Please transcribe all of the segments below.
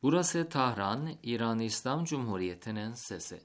Burası Tahran, İran İslam Cumhuriyeti'nin sesi.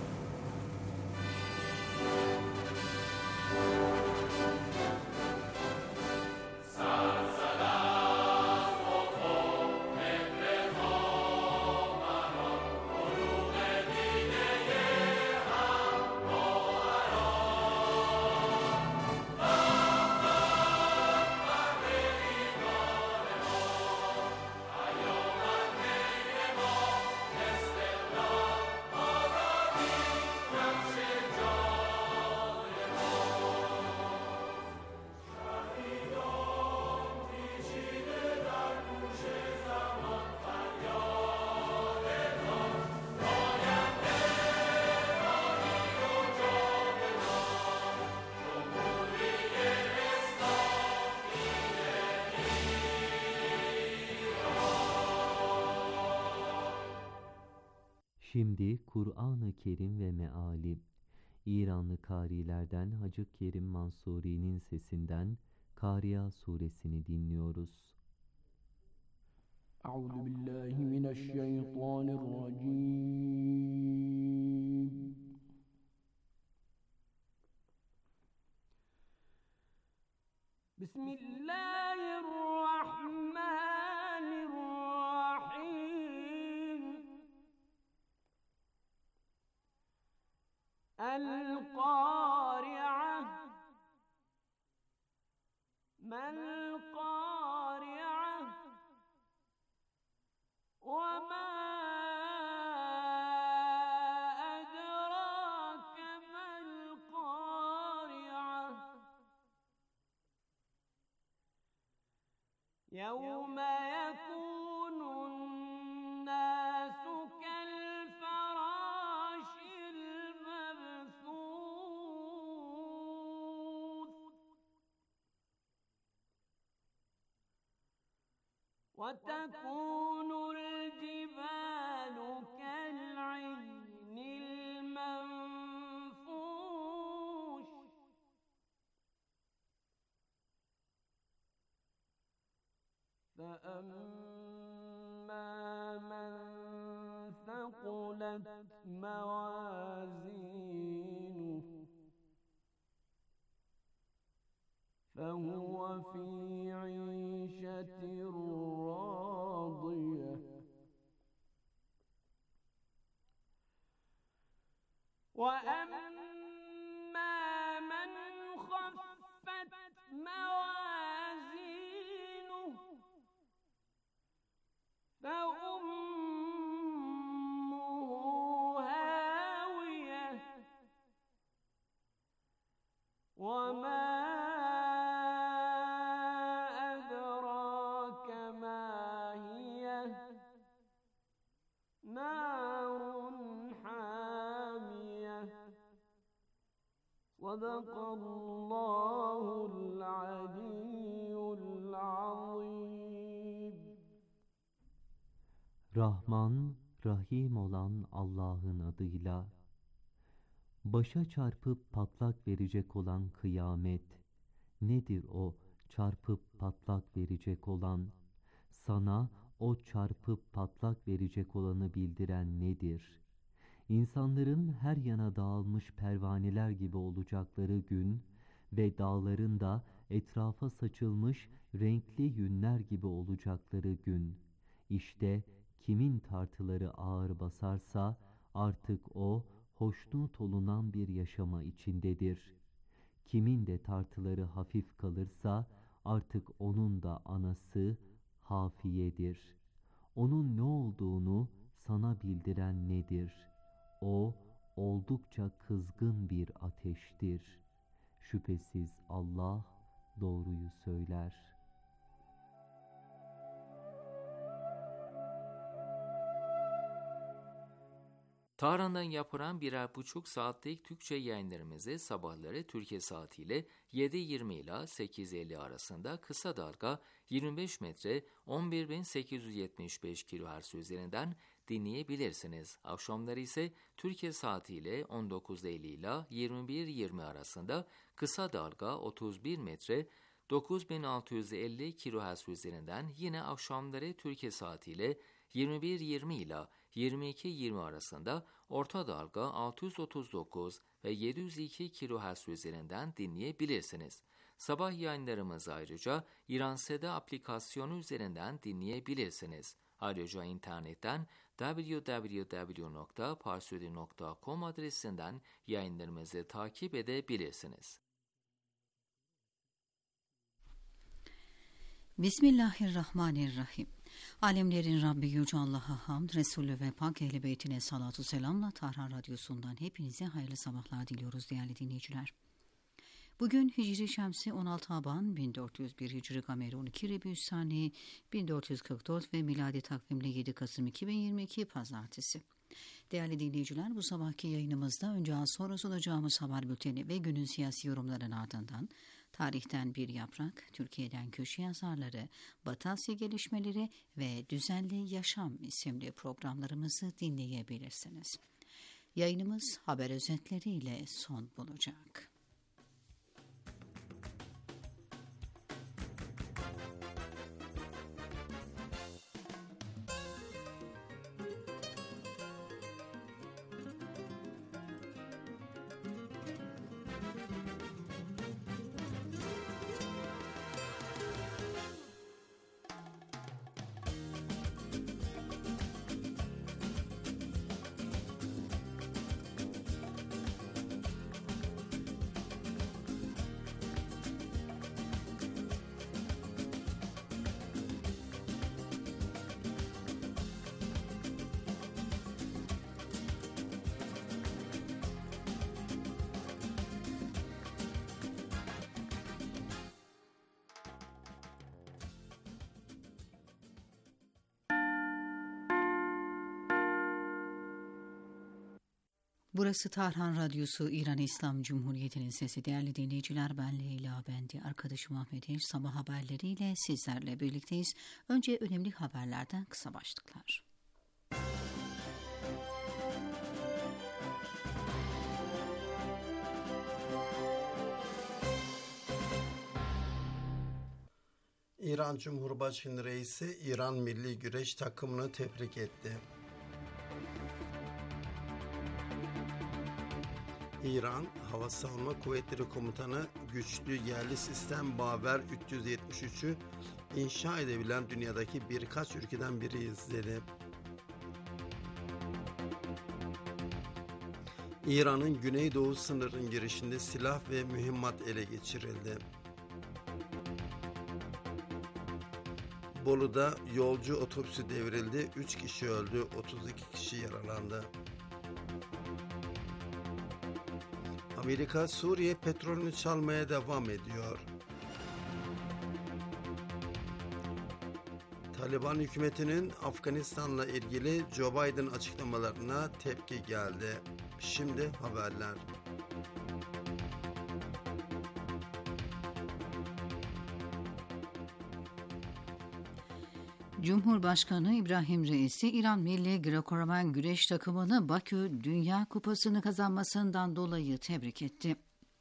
Şimdi Kur'an-ı Kerim ve meali, İranlı karilerden Hacı Kerim Mansuri'nin sesinden Kariya suresini dinliyoruz. Euzubillahimineşşeytanirracim. Bismillahirrahmanirrahim. El-Kâri'a. Mel-Kâri'a. Ve mâ edrake mel-Kâri'a. Yevme yekûnun-nâsu kel-ferâşil mebthûth. Ve tekûnul-cibâlu kel-'ihnil menfûş. فَأَمَّا مَنْ ثَقُلَتْ مَوَازِينُهُ فَهُوَ فِي عِيشَةٍ رَاضِيَةٍ وَأَمَّا مَنْ خَفَّتْ مَوَازِينُهُ فَأُمُّهُ هَاوِيَةٌ وَمَا أَدْرَاكَ مَا هِيَهْ نَارٌ حَامِيَةٌ صَدَقَ اللّٰهُ الْعَلِيُّ الْعَظِيمُ. Rahman, Rahim olan Allah'ın adıyla. Başa çarpıp patlak verecek olan kıyamet, nedir o çarpıp patlak verecek olan? Sana o çarpıp patlak verecek olanı bildiren nedir? İnsanların her yana dağılmış pervaneler gibi olacakları gün ve dağların da etrafa saçılmış renkli yünler gibi olacakları gün. İşte kimin tartıları ağır basarsa artık o hoşnut olunan bir yaşama içindedir. Kimin de tartıları hafif kalırsa artık onun da anası Hafiye'dir. Onun ne olduğunu sana bildiren nedir? O oldukça kızgın bir ateştir. Şüphesiz Allah doğruyu söyler. Tahran'dan yapılan 1,5 saatlik Türkçe yayınlarımızı sabahları Türkiye saatiyle 7:20 ile 8:50 arasında kısa dalga 25 metre 11.875 kHz üzerinden dinleyebilirsiniz. Akşamları ise Türkiye saatiyle 19:50 ile 21:20 arasında kısa dalga 31 metre 9650 kHz üzerinden yine akşamları Türkiye saatiyle 21.20 ile 22.20 arasında orta dalga 639 ve 702 kHz üzerinden dinleyebilirsiniz. Sabah yayınlarımızı ayrıca İran Seda aplikasyonu üzerinden dinleyebilirsiniz. Ayrıca internetten www.parsudi.com adresinden yayınlarımızı takip edebilirsiniz. Bismillahirrahmanirrahim. Alemlerin Rabbi Yüce Allah'a hamd, Resulü ve Pak Ehl-i Beytine salatu selamla Tahran Radyosu'ndan hepinize hayırlı sabahlar diliyoruz değerli dinleyiciler. Bugün Hicri Şemsi 16 Aban 1401, Hicri Kameri 12 Rebiüssani 1444 ve miladi takvimle 7 Kasım 2022 Pazartesi. Değerli dinleyiciler, bu sabahki yayınımızda önce az sonra sunacağımız haber bülteni ve günün siyasi yorumların ardından tarihten bir yaprak, Türkiye'den köşe yazarları, Batı Asya gelişmeleri ve düzenli yaşam isimli programlarımızı dinleyebilirsiniz. Yayınımız haber özetleriyle son bulacak. Burası Tahran Radyosu, İran İslam Cumhuriyeti'nin sesi. Değerli dinleyiciler, ben Leyla Bendi, arkadaşım Ahmet İlç, sabah haberleriyle sizlerle birlikteyiz. Önce önemli haberlerden kısa başlıklar. İran Cumhurbaşkanı Reisi İran milli güreş takımını tebrik etti. İran Hava Savunma Kuvvetleri Komutanı güçlü yerli sistem Baver 373'ü inşa edebilen dünyadaki birkaç ülkeden biriyiz dedi. İran'ın güneydoğu sınırın girişinde silah ve mühimmat ele geçirildi. Bolu'da yolcu otobüsü devrildi, 3 kişi öldü, 32 kişi yaralandı. Amerika, Suriye petrolünü çalmaya devam ediyor. Taliban hükümetinin Afganistan'la ilgili Joe Biden açıklamalarına tepki geldi. Şimdi haberler. Cumhurbaşkanı İbrahim Reisi, İran Milli Grekoromen Güreş takımını Bakü Dünya Kupası'nı kazanmasından dolayı tebrik etti.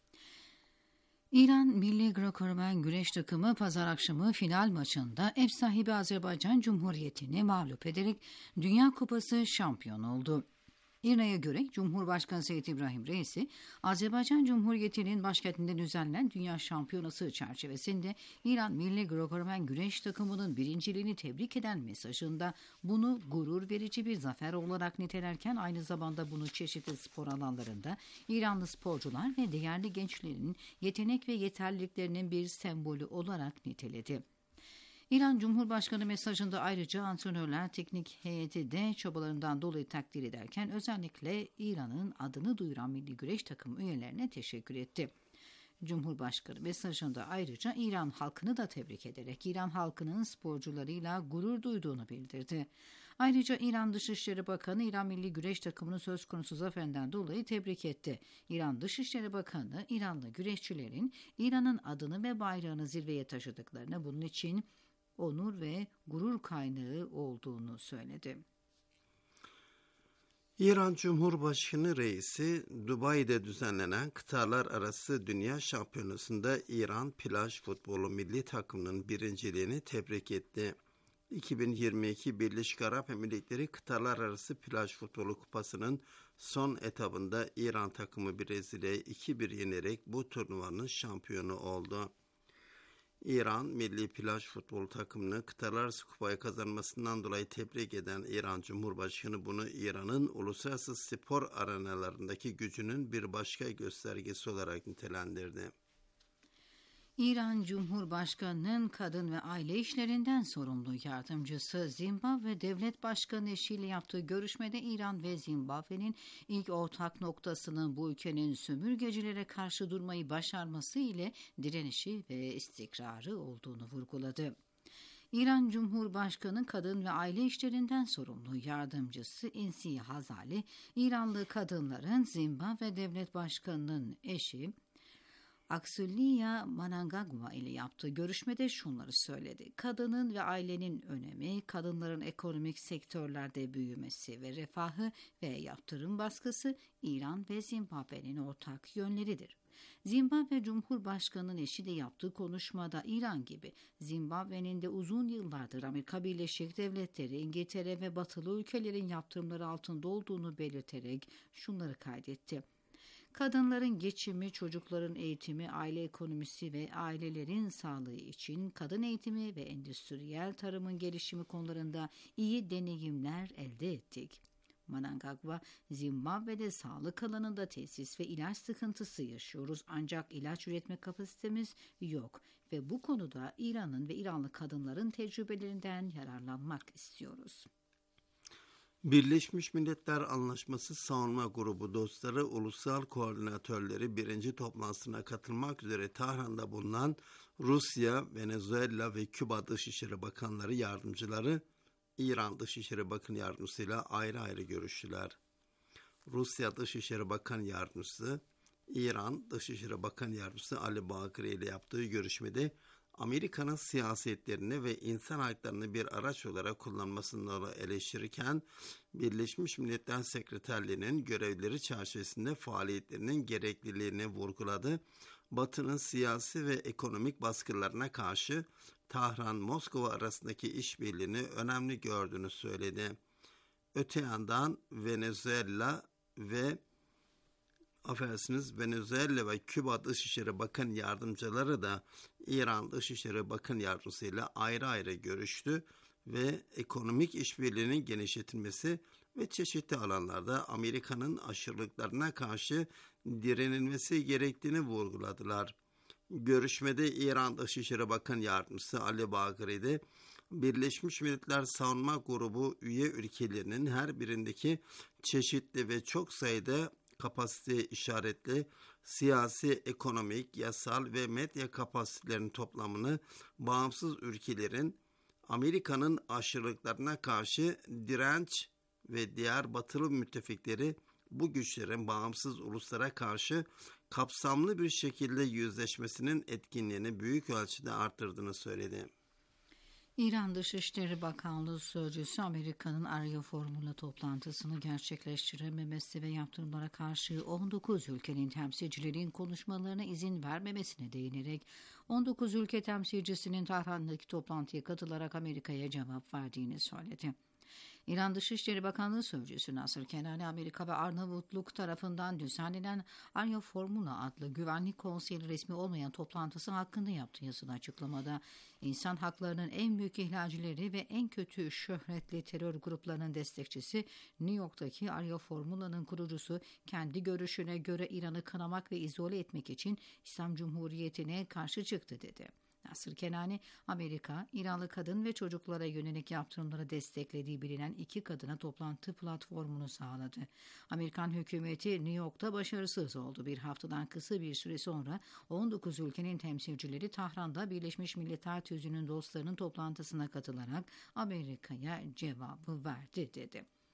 İran Milli Grekoromen Güreş takımı pazar akşamı final maçında ev sahibi Azerbaycan Cumhuriyeti'ni mağlup ederek Dünya Kupası şampiyonu oldu. İRNA'ya göre Cumhurbaşkanı Seyyid İbrahim Reisi, Azerbaycan Cumhuriyeti'nin başkentinde düzenlenen Dünya Şampiyonası çerçevesinde İran Milli Grekoromen Güreş takımının birinciliğini tebrik eden mesajında bunu gurur verici bir zafer olarak nitelerken aynı zamanda bunu çeşitli spor alanlarında İranlı sporcular ve değerli gençlerin yetenek ve yeterliliklerinin bir sembolü olarak niteledi. İran Cumhurbaşkanı mesajında ayrıca antrenörler, teknik heyeti de çabalarından dolayı takdir ederken özellikle İran'ın adını duyuran milli güreş takım üyelerine teşekkür etti. Cumhurbaşkanı mesajında ayrıca İran halkını da tebrik ederek İran halkının sporcularıyla gurur duyduğunu bildirdi. Ayrıca İran Dışişleri Bakanı İran Milli Güreş takımını söz konusu zaferinden dolayı tebrik etti. İran Dışişleri Bakanı İranlı güreşçilerin İran'ın adını ve bayrağını zirveye taşıdıklarını, bunun için onur ve gurur kaynağı olduğunu söyledi. İran Cumhurbaşkanı Reisi, Dubai'de düzenlenen kıtalar arası Dünya Şampiyonası'nda İran plaj futbolu milli takımının birinciliğini tebrik etti. 2022 Birleşik Arap Emirlikleri Kıtalar Arası Plaj Futbolu Kupası'nın son etabında İran takımı Brezilya'yı 2-1 yenerek bu turnuvanın şampiyonu oldu. İran Milli Plaj Futbol takımını Kıtalar Arası Kupayı kazanmasından dolayı tebrik eden İran Cumhurbaşkanı bunu İran'ın uluslararası spor arenalarındaki gücünün bir başka göstergesi olarak nitelendirdi. İran Cumhurbaşkanı'nın kadın ve aile işlerinden sorumlu yardımcısı Zimbabwe Devlet Başkanı eşiyle yaptığı görüşmede İran ve Zimbabwe'nin ilk ortak noktasının bu ülkenin sömürgecilere karşı durmayı başarması ile direnişi ve istikrarı olduğunu vurguladı. İran Cumhurbaşkanı kadın ve aile işlerinden sorumlu yardımcısı Insi Hazali, İranlı kadınların Zimbabwe Devlet Başkanı'nın eşi Aksulia Mnangagwa ile yaptığı görüşmede şunları söyledi. Kadının ve ailenin önemi, kadınların ekonomik sektörlerde büyümesi ve refahı ve yaptırım baskısı İran ve Zimbabwe'nin ortak yönleridir. Zimbabwe Cumhurbaşkanı'nın eşi de yaptığı konuşmada İran gibi Zimbabwe'nin de uzun yıllardır Amerika Birleşik Devletleri, İngiltere ve batılı ülkelerin yaptırımları altında olduğunu belirterek şunları kaydetti. Kadınların geçimi, çocukların eğitimi, aile ekonomisi ve ailelerin sağlığı için kadın eğitimi ve endüstriyel tarımın gelişimi konularında iyi deneyimler elde ettik. Mnangagwa, Zimbabwe'de sağlık alanında tesis ve ilaç sıkıntısı yaşıyoruz ancak ilaç üretme kapasitemiz yok ve bu konuda İran'ın ve İranlı kadınların tecrübelerinden yararlanmak istiyoruz. Birleşmiş Milletler Anlaşması Savunma Grubu Dostları Ulusal Koordinatörleri 1. toplantısına katılmak üzere Tahran'da bulunan Rusya, Venezuela ve Küba Dışişleri Bakanları Yardımcıları İran Dışişleri Bakan Yardımcısı ile ayrı ayrı görüştüler. Rusya Dışişleri Bakan Yardımcısı, İran Dışişleri Bakan Yardımcısı Ali Bagheri ile yaptığı görüşmede Amerika'nın siyasetlerini ve insan haklarını bir araç olarak kullanmasını eleştirirken Birleşmiş Milletler Sekreterliği'nin görevleri çerçevesinde faaliyetlerinin gerekliliğini vurguladı. Batı'nın siyasi ve ekonomik baskılarına karşı Tahran-Moskova arasındaki işbirliğini önemli gördüğünü söyledi. Öte yandan Venezuela ve Küba Dışişleri Bakan Yardımcıları da İran Dışişleri Bakan Yardımcısı ile ayrı ayrı görüştü ve ekonomik işbirliğinin genişletilmesi ve çeşitli alanlarda Amerika'nın aşırılıklarına karşı direnilmesi gerektiğini vurguladılar. Görüşmede İran Dışişleri Bakan Yardımcısı Ali Bagheri de Birleşmiş Milletler Savunma Grubu üye ülkelerinin her birindeki çeşitli ve çok sayıda kapasite işaretli siyasi, ekonomik, yasal ve medya kapasitelerinin toplamını bağımsız ülkelerin Amerika'nın aşırılıklarına karşı direnç ve diğer batılı müttefikleri bu güçlerin bağımsız uluslara karşı kapsamlı bir şekilde yüzleşmesinin etkinliğini büyük ölçüde arttırdığını söyledi. İran Dışişleri Bakanlığı Sözcüsü Amerika'nın Arya Formula toplantısını gerçekleştirememesi ve yaptırımlara karşı 19 ülkenin temsilcilerin konuşmalarına izin vermemesine değinerek 19 ülke temsilcisinin Tahran'daki toplantıya katılarak Amerika'ya cevap verdiğini söyledi. İran Dışişleri Bakanlığı Sözcüsü Nasır Kenani, Amerika ve Arnavutluk tarafından düzenlenen Arya Formula adlı Güvenlik Konseyi resmi olmayan toplantısı hakkında yaptığı yazılı açıklamada insan haklarının en büyük ihlalcileri ve en kötü şöhretli terör gruplarının destekçisi New York'taki Arya Formula'nın kurucusu kendi görüşüne göre İran'ı kınamak ve izole etmek için İslam Cumhuriyeti'ne karşı çıktı dedi. Nasır Kenani, Amerika, İranlı kadın ve çocuklara yönelik yaptırımları desteklediği bilinen 2 kadına toplantı platformunu sağladı. Amerikan hükümeti New York'ta başarısız oldu. Bir haftadan kısa bir süre sonra 19 ülkenin temsilcileri Tahran'da Birleşmiş Milletler Tüzüğü'nün dostlarının toplantısına katılarak Amerika'ya cevabı verdi dedi.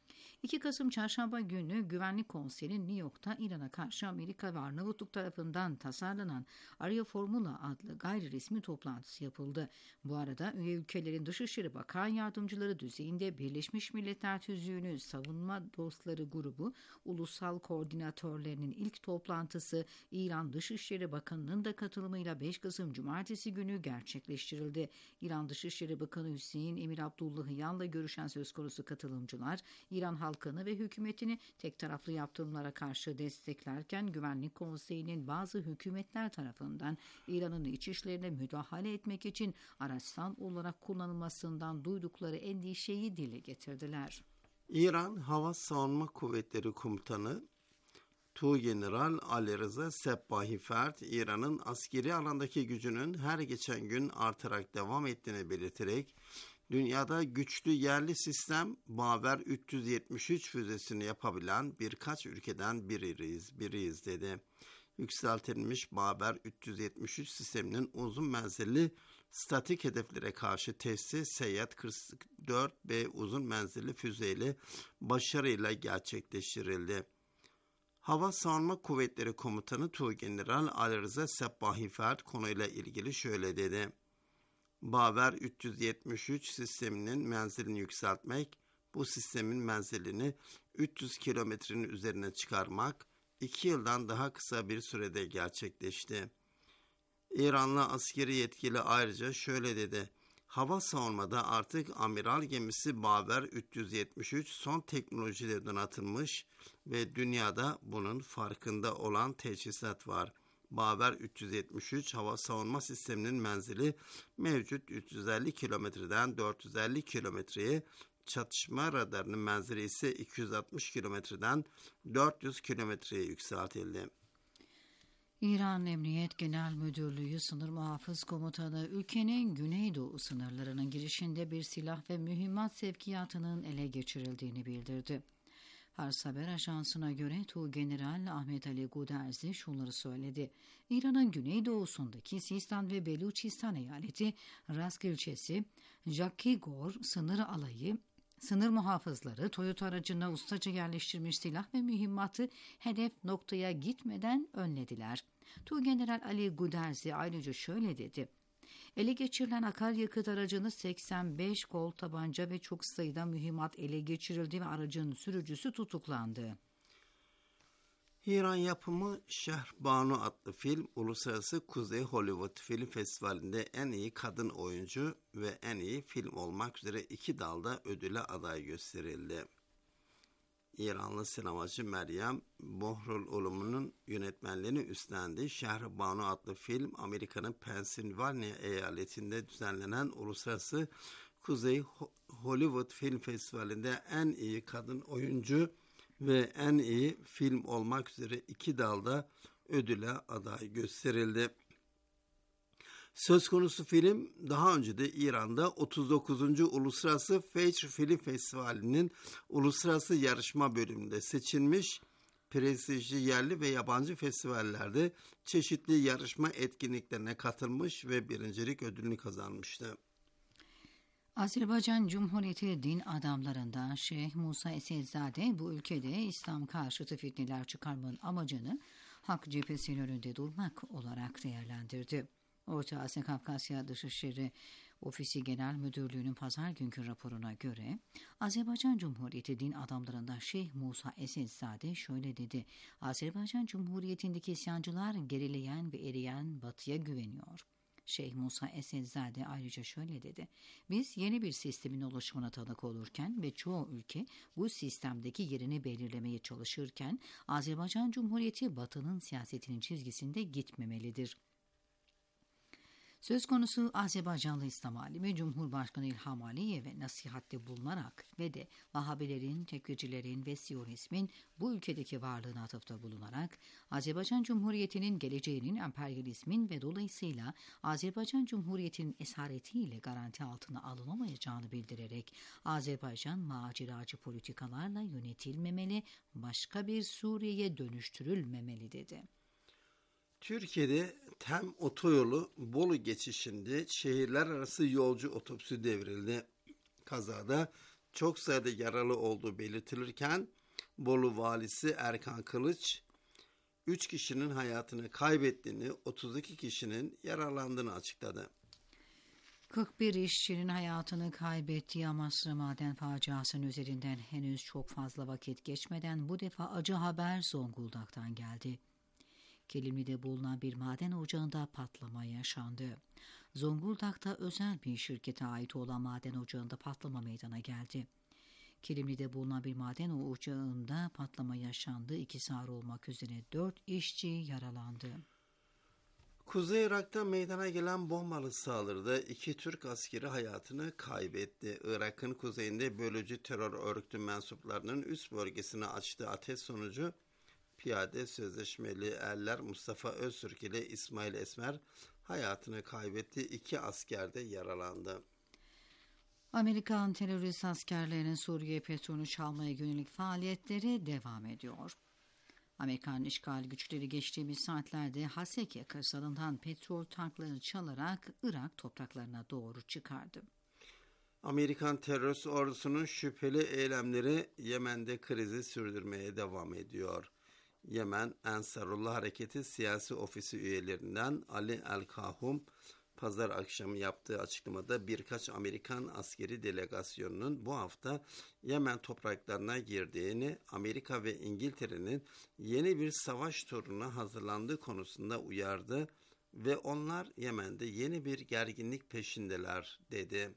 2 Kasım Çarşamba günü Güvenlik Konseyi'nin New York'ta İran'a karşı Amerika ve Arnavutluk tarafından tasarlanan Arya Formula adlı gayri resmi toplantısı yapıldı. Bu arada üye ülkelerin Dışişleri Bakan Yardımcıları düzeyinde Birleşmiş Milletler Tüzüğü'nü Savunma Dostları Grubu Ulusal Koordinatörlerinin ilk toplantısı İran Dışişleri Bakanı'nın da katılımıyla 5 Kasım Cumartesi günü gerçekleştirildi. İran Dışişleri Bakanı Hüseyin Emir Abdullahiyan'la görüşen söz konusu katılımcılar, İran halkını ve hükümetini tek taraflı yaptırımlara karşı desteklerken Güvenlik Konseyi'nin bazı hükümetler tarafından İran'ın iç işlerine müdahale etmek için araçsal olarak kullanılmasından duydukları endişeyi dile getirdiler. İran Hava Savunma Kuvvetleri Komutanı Tuğgeneral Ali Rıza Sepbahi-Ferd, İran'ın askeri alandaki gücünün her geçen gün artarak devam ettiğini belirterek, dünyada güçlü yerli sistem Baver 373 füzesini yapabilen birkaç ülkeden biriyiz dedi. Yükseltilmiş Baver 373 sisteminin uzun menzilli statik hedeflere karşı testi Seyyad 44B uzun menzilli füzeyle başarıyla gerçekleştirildi. Hava Savunma Kuvvetleri Komutanı Tuğgeneral Ali Rıza Sepbahi-Ferd konuyla ilgili şöyle dedi. Baver 373 sisteminin menzilini yükseltmek, bu sistemin menzilini 300 kilometrenin üzerine çıkarmak 2 yıldan daha kısa bir sürede gerçekleşti. İranlı askeri yetkili ayrıca şöyle dedi. Hava savunmada artık amiral gemisi Baver 373 son teknolojiyle donatılmış ve dünyada bunun farkında olan teçhizat var. Baver 373 hava savunma sisteminin menzili mevcut 350 kilometreden 450 kilometreye, çatışma radarının menzili ise 260 kilometreden 400 kilometreye yükseltildi. İran Emniyet Genel Müdürlüğü Sınır Muhafız Komutanı ülkenin güneydoğu sınırlarının girişinde bir silah ve mühimmat sevkiyatının ele geçirildiğini bildirdi. Fars Haber Ajansı'na göre Tuğgeneral Ahmet Ali Guderzi şunları söyledi. İran'ın güneydoğusundaki Sistan ve Beluçistan eyaleti Rask ilçesi Jakigor sınır alayı sınır muhafızları Toyota aracına ustaca yerleştirmiş silah ve mühimmatı hedef noktaya gitmeden önlediler. Tuğgeneral Ali Guderzi ayrıca şöyle dedi. Ele geçirilen akaryakıt aracını 85 kol tabanca ve çok sayıda mühimmat ele geçirildi ve aracın sürücüsü tutuklandı. İran yapımı Şehrbanu adlı film Uluslararası Kuzey Hollywood Film Festivali'nde en iyi kadın oyuncu ve en iyi film olmak üzere 2 dalda ödüle aday gösterildi. İranlı sinemacı Meryem Bohrul Ulumu'nun yönetmenliğini üstlendiği Şehrbanu adlı film, Amerika'nın Pennsylvania eyaletinde düzenlenen Uluslararası Kuzey Hollywood Film Festivali'nde en iyi kadın oyuncu ve en iyi film olmak üzere 2 dalda ödüle aday gösterildi. Söz konusu film daha önce de İran'da 39. Uluslararası Fecr Film Festivali'nin uluslararası yarışma bölümünde seçilmiş, prestijli yerli ve yabancı festivallerde çeşitli yarışma etkinliklerine katılmış ve birincilik ödülünü kazanmıştı. Azerbaycan Cumhuriyeti din adamlarından Şeyh Musa Esedzade bu ülkede İslam karşıtı fitneler çıkarmanın amacını hak cephesinin önünde durmak olarak değerlendirdi. Orta Asya Kafkasya Dışişleri Ofisi Genel Müdürlüğü'nün pazar günkü raporuna göre Azerbaycan Cumhuriyeti din adamlarından Şeyh Musa Esedzade şöyle dedi. Azerbaycan Cumhuriyeti'ndeki isyancılar gerileyen ve eriyen batıya güveniyor. Şeyh Musa Esedzade ayrıca şöyle dedi. Biz yeni bir sistemin oluşumuna tanık olurken ve çoğu ülke bu sistemdeki yerini belirlemeye çalışırken Azerbaycan Cumhuriyeti Batı'nın siyasetinin çizgisinde gitmemelidir. Söz konusu Azerbaycanlı İslam alimi Cumhurbaşkanı İlham Aliyev'e nasihatte bulunarak ve de Vahabilerin, Tekfircilerin ve Siyonizmin bu ülkedeki varlığına atıfta bulunarak Azerbaycan Cumhuriyeti'nin geleceğinin emperyalizmin ve dolayısıyla Azerbaycan Cumhuriyeti'nin esaretiyle garanti altına alınamayacağını bildirerek Azerbaycan maceracı politikalarla yönetilmemeli, başka bir Suriye'ye dönüştürülmemeli dedi. Türkiye'de TEM otoyolu Bolu geçişinde şehirler arası yolcu otobüsü devrildi. Kazada çok sayıda yaralı olduğu belirtilirken Bolu valisi Erkan Kılıç 3 kişinin hayatını kaybettiğini, 32 kişinin yaralandığını açıkladı. 41 işçinin hayatını kaybettiği Amasra maden faciasının üzerinden henüz çok fazla vakit geçmeden bu defa acı haber Zonguldak'tan geldi. Kilimli'de bulunan bir maden ocağında patlama yaşandı. Zonguldak'ta özel bir şirkete ait olan maden ocağında patlama meydana geldi. Kilimli'de bulunan bir maden ocağında patlama yaşandı. 2 ağır olmak üzere 4 işçi yaralandı. Kuzey Irak'ta meydana gelen bombalı saldırıda 2 Türk askeri hayatını kaybetti. Irak'ın kuzeyinde bölücü terör örgütü mensuplarının üst bölgesine açtığı ateş sonucu piyade sözleşmeli erler Mustafa Öztürk ile İsmail Esmer hayatını kaybetti. 2 asker de yaralandı. Amerikan terörist askerlerinin Suriye petrolünü çalmaya yönelik faaliyetleri devam ediyor. Amerikan işgal güçleri geçtiğimiz saatlerde Haseke kırsalından petrol tanklarını çalarak Irak topraklarına doğru çıkardı. Amerikan terörist ordusunun şüpheli eylemleri Yemen'de krizi sürdürmeye devam ediyor. Yemen Ensarullah Hareketi Siyasi Ofisi üyelerinden Ali El-Kahum, pazar akşamı yaptığı açıklamada birkaç Amerikan askeri delegasyonunun bu hafta Yemen topraklarına girdiğini, Amerika ve İngiltere'nin yeni bir savaş turuna hazırlandığı konusunda uyardı ve onlar Yemen'de yeni bir gerginlik peşindeler dedi.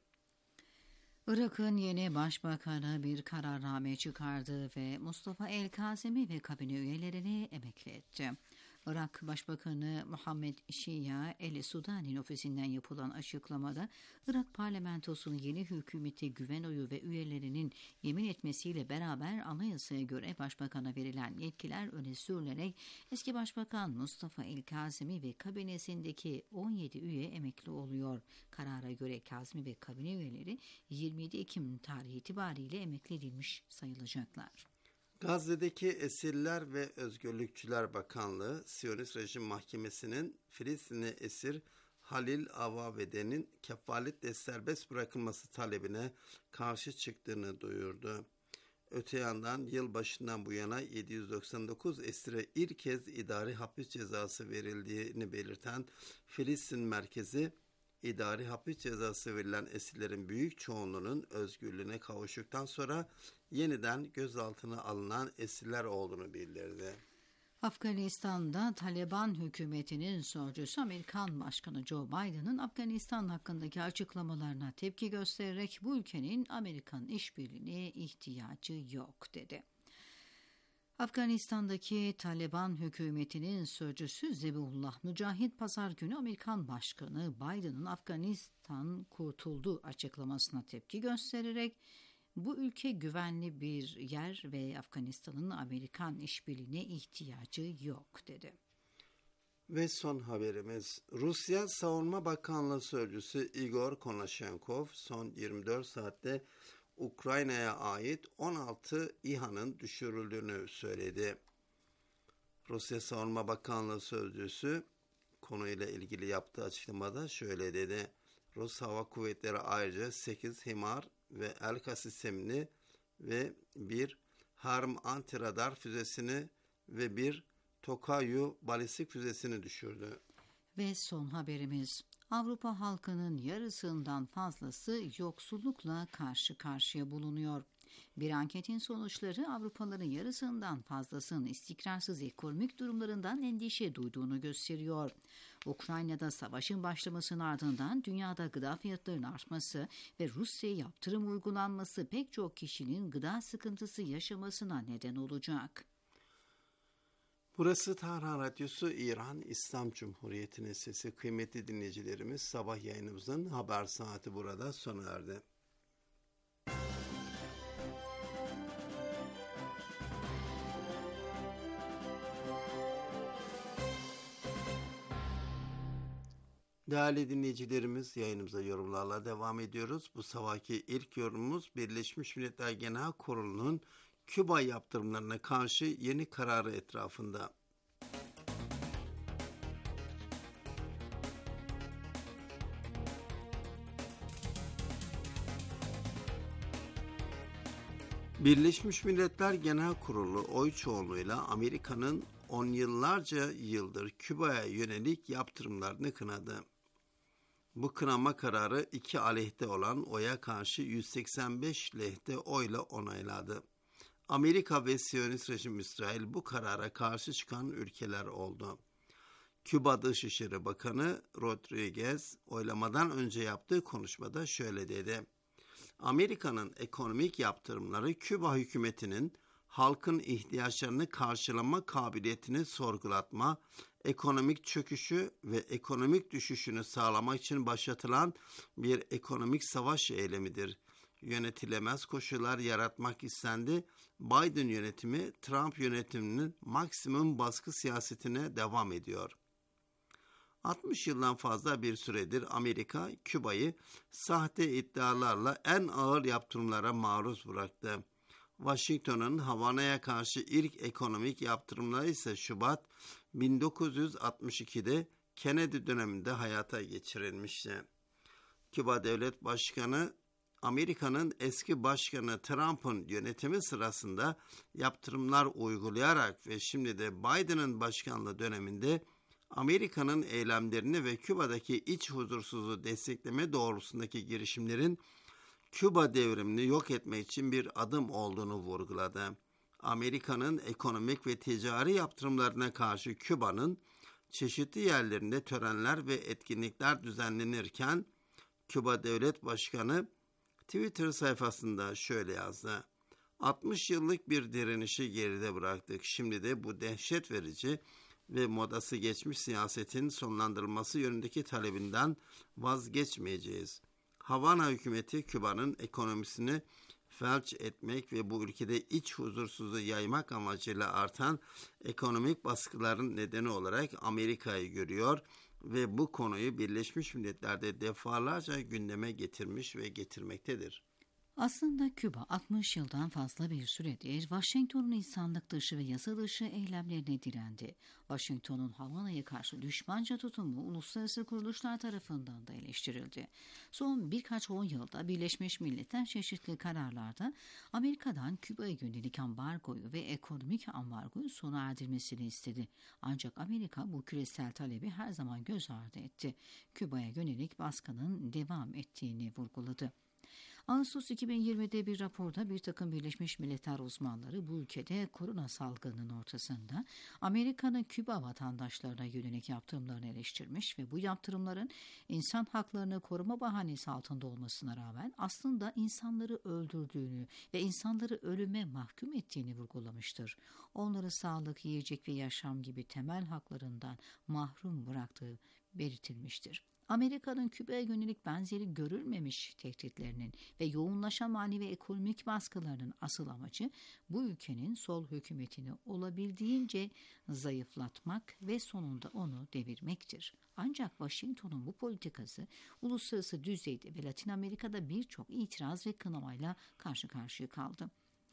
Irak'ın yeni başbakanı bir kararname çıkardı ve Mustafa El-Kazemi ve kabine üyelerini emekli etti. Irak Başbakanı Muhammed Şia El-Sudani'nin ofisinden yapılan açıklamada Irak parlamentosunun yeni hükümete güven oyu ve üyelerinin yemin etmesiyle beraber anayasaya göre başbakana verilen yetkiler öne sürülerek eski başbakan Mustafa El-Kazemi ve kabinesindeki 17 üye emekli oluyor. Karara göre Kazemi ve kabine üyeleri 27 Ekim tarihi itibariyle emekli edilmiş sayılacaklar. Gazze'deki Esirler ve Özgürlükçüler Bakanlığı, Siyonist Rejim Mahkemesi'nin Filistinli esir Halil Avavede'nin kefaletle serbest bırakılması talebine karşı çıktığını duyurdu. Öte yandan yılbaşından bu yana 799 esire ilk kez idari hapis cezası verildiğini belirten Filistin merkezi, idari hapis cezası verilen esirlerin büyük çoğunluğunun özgürlüğüne kavuştuktan sonra yeniden gözaltına alınan esirler olduğunu bildirdi. Afganistan'da Taliban hükümetinin sözcüsü Amerikan Başkanı Joe Biden'ın Afganistan hakkındaki açıklamalarına tepki göstererek bu ülkenin Amerikan işbirliğine ihtiyacı yok dedi. Afganistan'daki Taliban hükümetinin sözcüsü Zebihullah Mücahit pazar günü Amerikan Başkanı Biden'ın Afganistan kurtuldu açıklamasına tepki göstererek bu ülke güvenli bir yer ve Afganistan'ın Amerikan işbirliğine ihtiyacı yok dedi. Ve son haberimiz, Rusya Savunma Bakanlığı Sözcüsü Igor Konashenkov son 24 saatte Ukrayna'ya ait 16 İHA'nın düşürüldüğünü söyledi. Rusya Savunma Bakanlığı Sözcüsü konuyla ilgili yaptığı açıklamada şöyle dedi. Rus Hava Kuvvetleri ayrıca 8 HIMAR ve ELKA sistemini ve bir HARM antiradar füzesini ve bir Tokayu balistik füzesini düşürdü. Ve son haberimiz, Avrupa halkının yarısından fazlası yoksullukla karşı karşıya bulunuyor. Bir anketin sonuçları Avrupalıların yarısından fazlasının istikrarsız ekonomik durumlarından endişe duyduğunu gösteriyor. Ukrayna'da savaşın başlamasının ardından dünyada gıda fiyatlarının artması ve Rusya'ya yaptırım uygulanması pek çok kişinin gıda sıkıntısı yaşamasına neden olacak. Burası Tahran Radyosu, İran İslam Cumhuriyeti'nin sesi. Kıymetli dinleyicilerimiz, sabah yayınımızın haber saati burada sona erdi. Değerli dinleyicilerimiz, yayınımıza yorumlarla devam ediyoruz. Bu sabahki ilk yorumumuz Birleşmiş Milletler Genel Kurulu'nun Küba yaptırımlarına karşı yeni kararı etrafında. Birleşmiş Milletler Genel Kurulu oy çoğunluğuyla Amerika'nın 10 yıldır Küba'ya yönelik yaptırımlarını kınadı. Bu kınama kararı 2 aleyhte olan oya karşı 185 lehte oyla onayladı. Amerika ve Siyonist rejim İsrail bu karara karşı çıkan ülkeler oldu. Küba Dışişleri Bakanı Rodriguez oylamadan önce yaptığı konuşmada şöyle dedi: Amerika'nın ekonomik yaptırımları Küba hükümetinin halkın ihtiyaçlarını karşılama kabiliyetini sorgulatma, ekonomik çöküşü ve ekonomik düşüşünü sağlamak için başlatılan bir ekonomik savaş eylemidir. Yönetilemez koşullar yaratmak istendi. Biden yönetimi Trump yönetiminin maksimum baskı siyasetine devam ediyor. 60 yıldan fazla bir süredir Amerika, Küba'yı sahte iddialarla en ağır yaptırımlara maruz bıraktı. Washington'un Havana'ya karşı ilk ekonomik yaptırımları ise Şubat 1962'de Kennedy döneminde hayata geçirilmişti. Küba Devlet Başkanı, Amerika'nın eski başkanı Trump'ın yönetimi sırasında yaptırımlar uygulayarak ve şimdi de Biden'ın başkanlığı döneminde Amerika'nın eylemlerini ve Küba'daki iç huzursuzluğu destekleme doğrultusundaki girişimlerin Küba devrimini yok etmek için bir adım olduğunu vurguladı. Amerika'nın ekonomik ve ticari yaptırımlarına karşı Küba'nın çeşitli yerlerinde törenler ve etkinlikler düzenlenirken Küba Devlet Başkanı Twitter sayfasında şöyle yazdı: 60 yıllık bir direnişi geride bıraktık. Şimdi de bu dehşet verici ve modası geçmiş siyasetin sonlandırılması yönündeki talebinden vazgeçmeyeceğiz. Havana hükümeti Küba'nın ekonomisini felç etmek ve bu ülkede iç huzursuzluğu yaymak amacıyla artan ekonomik baskıların nedeni olarak Amerika'yı görüyor ve bu konuyu Birleşmiş Milletler'de defalarca gündeme getirmiş ve getirmektedir. Aslında Küba 60 yıldan fazla bir süredir Washington'un insanlık dışı ve yasa dışı eylemlerine direndi. Washington'un Havana'ya karşı düşmanca tutumu uluslararası kuruluşlar tarafından da eleştirildi. Son birkaç 10 yılda Birleşmiş Milletler çeşitli kararlarda Amerika'dan Küba'ya yönelik ambargoyu ve ekonomik ambargoyu sona erdirmesini istedi. Ancak Amerika bu küresel talebi her zaman göz ardı etti. Küba'ya yönelik baskının devam ettiğini vurguladı. Ağustos 2020'de bir raporda bir takım Birleşmiş Milletler uzmanları bu ülkede korona salgınının ortasında Amerika'nın Küba vatandaşlarına yönelik yaptırımlarını eleştirmiş ve bu yaptırımların insan haklarını koruma bahanesi altında olmasına rağmen aslında insanları öldürdüğünü ve insanları ölüme mahkum ettiğini vurgulamıştır. Onları sağlık, yiyecek ve yaşam gibi temel haklarından mahrum bıraktığı belirtilmiştir. Amerika'nın Küba'ya yönelik benzeri görülmemiş tehditlerinin ve yoğunlaşan mali ve ekonomik baskılarının asıl amacı bu ülkenin sol hükümetini olabildiğince zayıflatmak ve sonunda onu devirmektir. Ancak Washington'un bu politikası uluslararası düzeyde ve Latin Amerika'da birçok itiraz ve kınamayla karşı karşıya kaldı.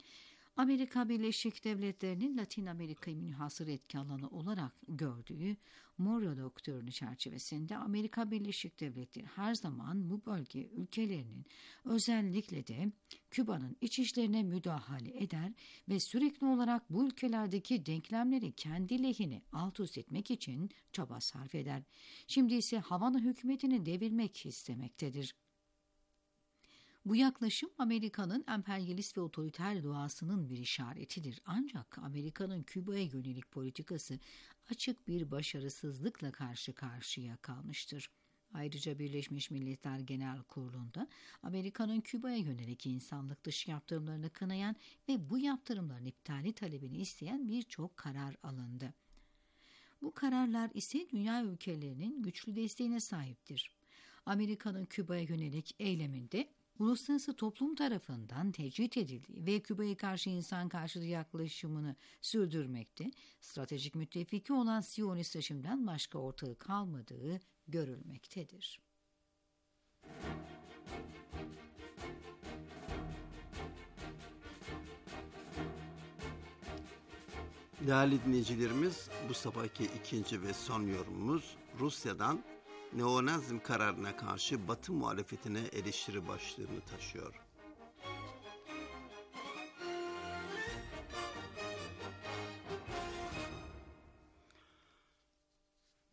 Amerika Birleşik Devletleri'nin Latin Amerika'yı münhasır etki alanı olarak gördüğü Monroe Doktrini çerçevesinde Amerika Birleşik Devletleri her zaman bu bölge ülkelerinin özellikle de Küba'nın iç işlerine müdahale eder ve sürekli olarak bu ülkelerdeki denklemleri kendi lehine alt üst etmek için çaba sarf eder. Şimdi ise Havana hükümetini devirmek istemektedir. Bu yaklaşım Amerika'nın emperyalist ve otoriter doğasının bir işaretidir. Ancak Amerika'nın Küba'ya yönelik politikası açık bir başarısızlıkla karşı karşıya kalmıştır. Ayrıca Birleşmiş Milletler Genel Kurulu'nda Amerika'nın Küba'ya yönelik insanlık dışı yaptırımlarını kınayan ve bu yaptırımların iptali talebini isteyen birçok karar alındı. Bu kararlar ise dünya ülkelerinin güçlü desteğine sahiptir. Amerika'nın Küba'ya yönelik eyleminde uluslararası toplum tarafından tecrit edildiği ve Küba'ya karşı insan karşıtı yaklaşımını sürdürmekte, stratejik müttefiki olan Siyonist rejimden başka ortağı kalmadığı görülmektedir. Değerli dinleyicilerimiz, bu sabahki ikinci ve son yorumumuz Rusya'dan neonazim kararına karşı Batı muhalefetine eleştiri başlığını taşıyor.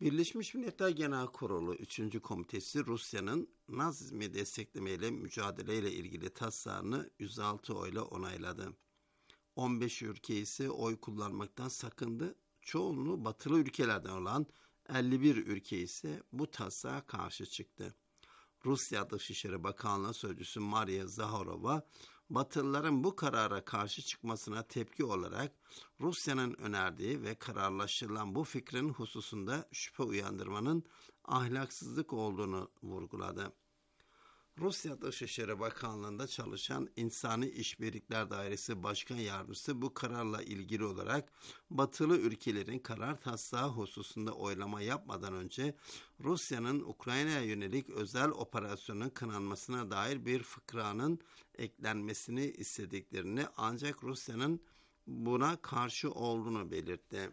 Birleşmiş Milletler Genel Kurulu 3. Komitesi Rusya'nın Nazizmi desteklemeyle mücadeleyle ilgili taslağını 106 oyla onayladı. 15 ülke ise oy kullanmaktan sakındı. Çoğunluğu batılı ülkelerden olan 51 ülke ise bu taslağa karşı çıktı. Rusya Dışişleri Bakanlığı Sözcüsü Maria Zakharova, Batılıların bu karara karşı çıkmasına tepki olarak Rusya'nın önerdiği ve kararlaştırılan bu fikrin hususunda şüphe uyandırmanın ahlaksızlık olduğunu vurguladı. Rusya Dışişleri Bakanlığı'nda çalışan İnsani İşbirlikler Dairesi Başkan Yardımcısı bu kararla ilgili olarak batılı ülkelerin karar taslağı hususunda oylama yapmadan önce Rusya'nın Ukrayna'ya yönelik özel operasyonun kınanmasına dair bir fıkranın eklenmesini istediklerini ancak Rusya'nın buna karşı olduğunu belirtti.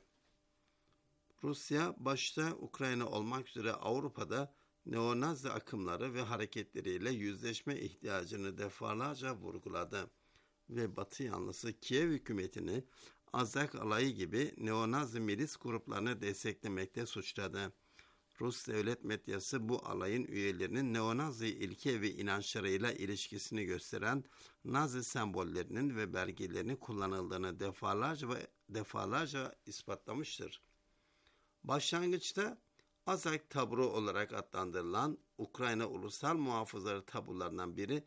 Rusya başta Ukrayna olmak üzere Avrupa'da neonazi akımları ve hareketleriyle yüzleşme ihtiyacını defalarca vurguladı ve Batı yanlısı Kiev hükümetini Azak alayı gibi neonazi milis gruplarını desteklemekte suçladı. Rus devlet medyası bu alayın üyelerinin neonazi ilke ve inançlarıyla ilişkisini gösteren Nazi sembollerinin ve belgelerinin kullanıldığını defalarca ispatlamıştır. Başlangıçta Azak taburu olarak adlandırılan Ukrayna Ulusal Muhafızları tabularından biri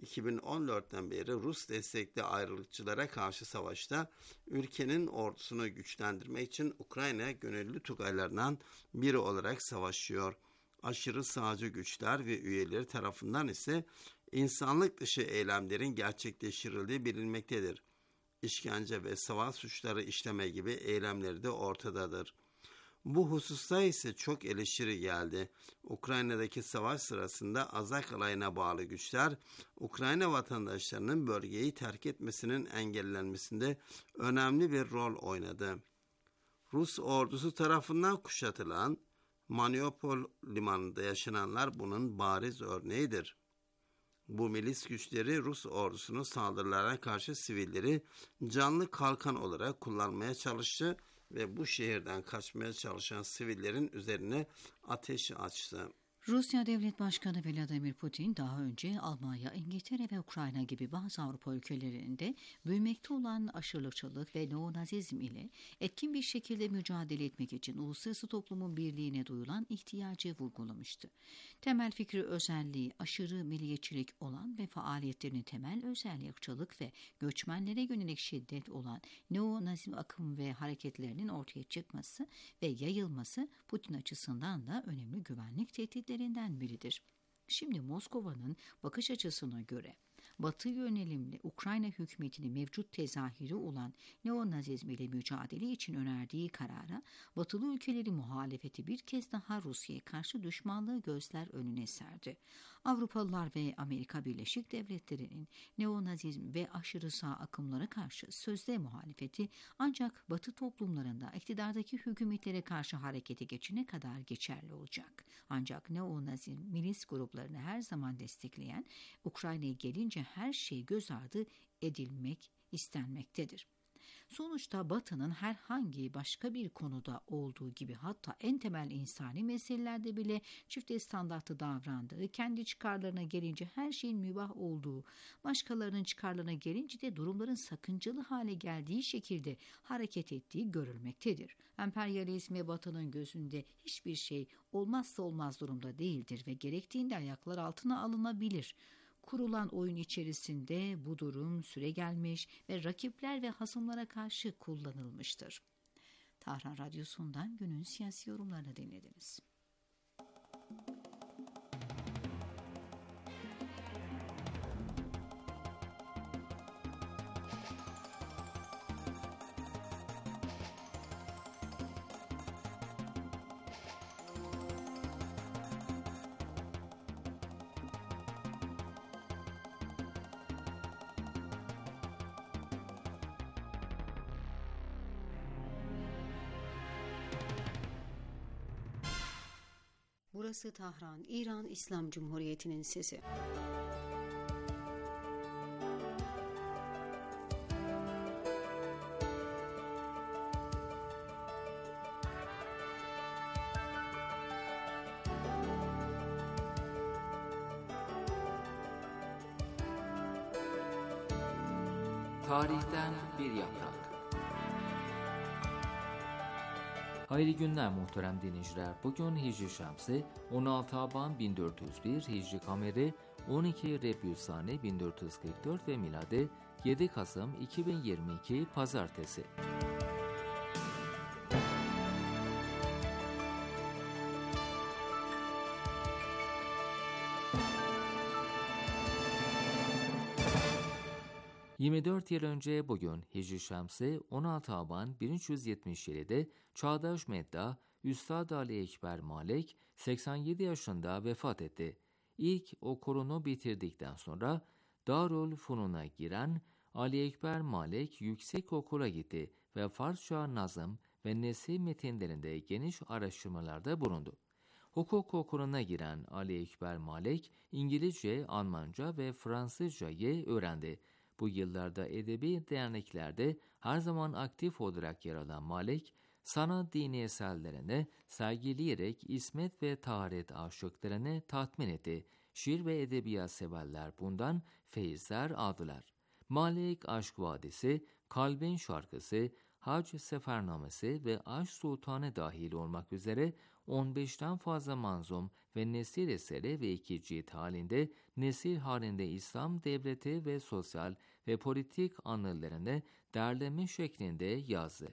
2014'ten beri Rus destekli ayrılıkçılara karşı savaşta ülkenin ordusunu güçlendirmek için Ukrayna'ya gönüllü tugaylarından biri olarak savaşıyor. Aşırı sağcı güçler ve üyeleri tarafından ise insanlık dışı eylemlerin gerçekleştirildiği bilinmektedir. İşkence ve savaş suçları işleme gibi eylemleri de ortadadır. Bu hususta ise çok eleştiri geldi. Ukrayna'daki savaş sırasında Azak alayına bağlı güçler, Ukrayna vatandaşlarının bölgeyi terk etmesinin engellenmesinde önemli bir rol oynadı. Rus ordusu tarafından kuşatılan Mariupol limanında yaşananlar bunun bariz örneğidir. Bu milis güçleri Rus ordusunun saldırılarına karşı sivilleri canlı kalkan olarak kullanmaya çalıştı ve bu şehirden kaçmaya çalışan sivillerin üzerine ateş açtı. Rusya Devlet Başkanı Vladimir Putin daha önce Almanya, İngiltere ve Ukrayna gibi bazı Avrupa ülkelerinde büyümekte olan aşırılıkçılık ve neonazizm ile etkin bir şekilde mücadele etmek için uluslararası toplumun birliğine duyulan ihtiyacı vurgulamıştı. Temel fikri özelliği aşırı milliyetçilik olan ve faaliyetlerinin temel özelliği ırkçılık ve göçmenlere yönelik şiddet olan neonazizm akım ve hareketlerinin ortaya çıkması ve yayılması Putin açısından da önemli güvenlik tehditlerinden biridir. Şimdi Moskova'nın bakış açısına göre Batı yönelimli Ukrayna hükümetinin mevcut tezahürü olan neonazizm ile mücadele için önerdiği karara Batılı ülkeleri muhalefeti bir kez daha Rusya'ya karşı düşmanlığı gözler önüne serdi. Avrupalılar ve Amerika Birleşik Devletleri'nin neonazizm ve aşırı sağ akımlara karşı sözde muhalefeti ancak Batı toplumlarında iktidardaki hükümetlere karşı harekete geçene kadar geçerli olacak. Ancak neonazizm milis gruplarını her zaman destekleyen Ukrayna'ya gelince her şey göz ardı edilmek istenmektedir. Sonuçta Batı'nın herhangi başka bir konuda olduğu gibi hatta en temel insani meselelerde bile çifte standartlı davrandığı, kendi çıkarlarına gelince her şeyin mübah olduğu, başkalarının çıkarlarına gelince de durumların sakıncalı hale geldiği şekilde hareket ettiği görülmektedir. Emperyalizm ve Batı'nın gözünde hiçbir şey olmazsa olmaz durumda değildir ve gerektiğinde ayaklar altına alınabilir. Kurulan oyun içerisinde bu durum süregelmiş ve rakipler ve hasımlara karşı kullanılmıştır. Tahran Radyosu'ndan günün siyasi yorumlarını dinlediniz. Burası Tahran, İran İslam Cumhuriyeti'nin sesi. Tarihten bir yaprak. Hayırlı günler muhterem dinleyiciler. Bugün Hicri Şemsi 16 Aban 1401, Hicri Kameri 12 Rebiusani 1444 ve miladi 7 Kasım 2022 Pazartesi. ...24 yıl önce bugün Hicri Şemsi 16 Aban 1377'de çağdaş meddah Üstad Ali Ekber Malik 87 yaşında vefat etti. İlk okulunu bitirdikten sonra Darül Funun'a giren Ali Ekber Malik yüksek okula gitti ve Farsça nazım ve nesih metinlerinde geniş araştırmalarda bulundu. Hukuk okuluna giren Ali Ekber Malik İngilizce, Almanca ve Fransızcayı öğrendi. Bu yıllarda edebi derneklerde her zaman aktif olarak yer alan Malik, sanat dini eserlerini sergileyerek İsmet ve taharet aşıklarını tatmin etti. Şiir ve edebiyat severler bundan feyizler aldılar. Malik Aşk Vadisi, Kalbin Şarkısı, Hac Sefernamesi ve Aşk Sultanı dahil olmak üzere 15'ten fazla manzum ve nesir eseri ve 2 cilt halinde nesir halinde İslam devleti ve sosyal ve politik anılarını derleme şeklinde yazdı.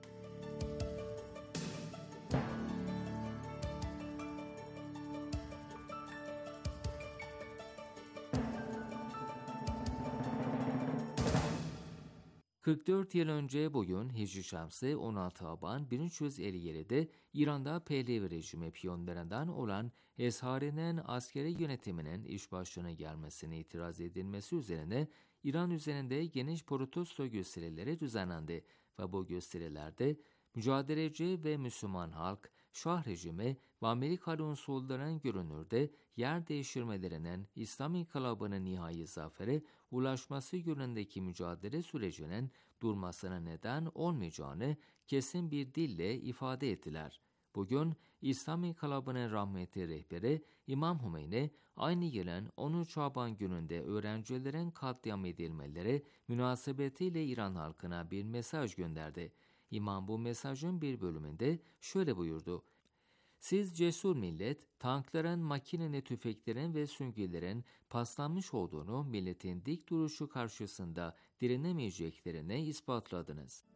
...44 yıl önce bugün Hicri Şemsi 16 Aban 1357'de İran'da Pehlevi rejimi piyonlarından olan Eshari'nin askeri yönetiminin iş başına gelmesine itiraz edilmesi üzerine İran üzerinde geniş protesto gösterileri düzenlendi ve bu gösterilerde mücadeleci ve Müslüman halk, Şah rejimi ve Amerikalı unsurların görünürde yer değiştirmelerinin İslam İnkılabı'nın nihai zafere ulaşması yönündeki mücadele sürecinin durmasına neden olmayacağını kesin bir dille ifade ettiler. Bugün İslam İnkılabı'nın rahmetli rehberi İmam Hümeyni aynı yılın 13 Şaban gününde öğrencilerin katliam edilmeleri münasebetiyle İran halkına bir mesaj gönderdi. İmam bu mesajın bir bölümünde şöyle buyurdu: "Siz cesur millet, tankların, makineli tüfeklerin ve süngülerin paslanmış olduğunu milletin dik duruşu karşısında direnemeyeceklerini ispatladınız."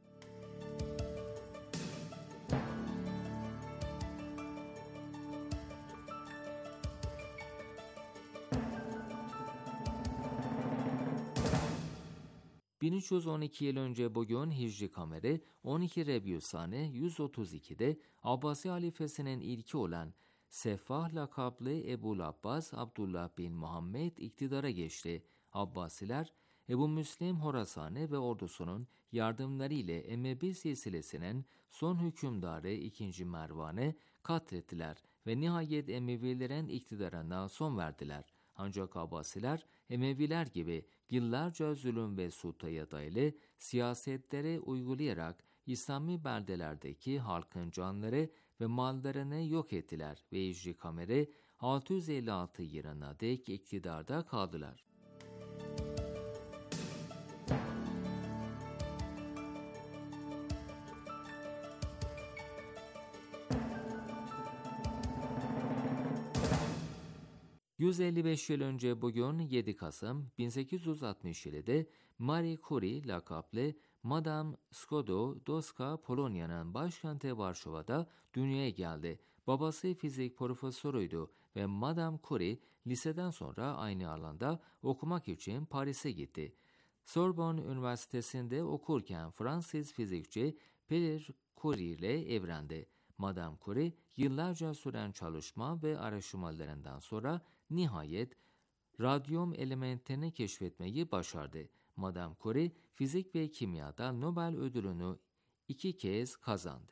...1312 yıl önce bugün Hicri Kameri 12 Rebiusani 132'de Abbasi halifesinin ilki olan Seffah lakaplı Ebu'l Abbas Abdullah bin Muhammed iktidara geçti. Abbasiler Ebu Müslim Horasani ve ordusunun yardımları ile Emevi silsilesinin son hükümdarı 2. Mervan'ı katlettiler ve nihayet Emevilerin iktidarına son verdiler. Ancak Abbasiler Emeviler gibi yıllarca zulüm ve sultaya dayalı siyasetleri uygulayarak İslami beldelerdeki halkın canları ve mallarını yok ettiler ve Hicri Kameri 656 yılına dek iktidarda kaldılar. ...155 yıl önce bugün 7 Kasım 1867'de Marie Curie lakaplı Madame Skłodowska Polonya'nın başkenti Varşova'da dünyaya geldi. Babası fizik profesörüydü ve Madame Curie liseden sonra aynı alanda okumak için Paris'e gitti. Sorbonne Üniversitesi'nde okurken Fransız fizikçi Pierre Curie ile evlendi. Madame Curie yıllarca süren çalışma ve araştırmalarından sonra nihayet radyum elementlerini keşfetmeyi başardı. Madame Curie fizik ve kimyada Nobel ödülünü 2 kez kazandı.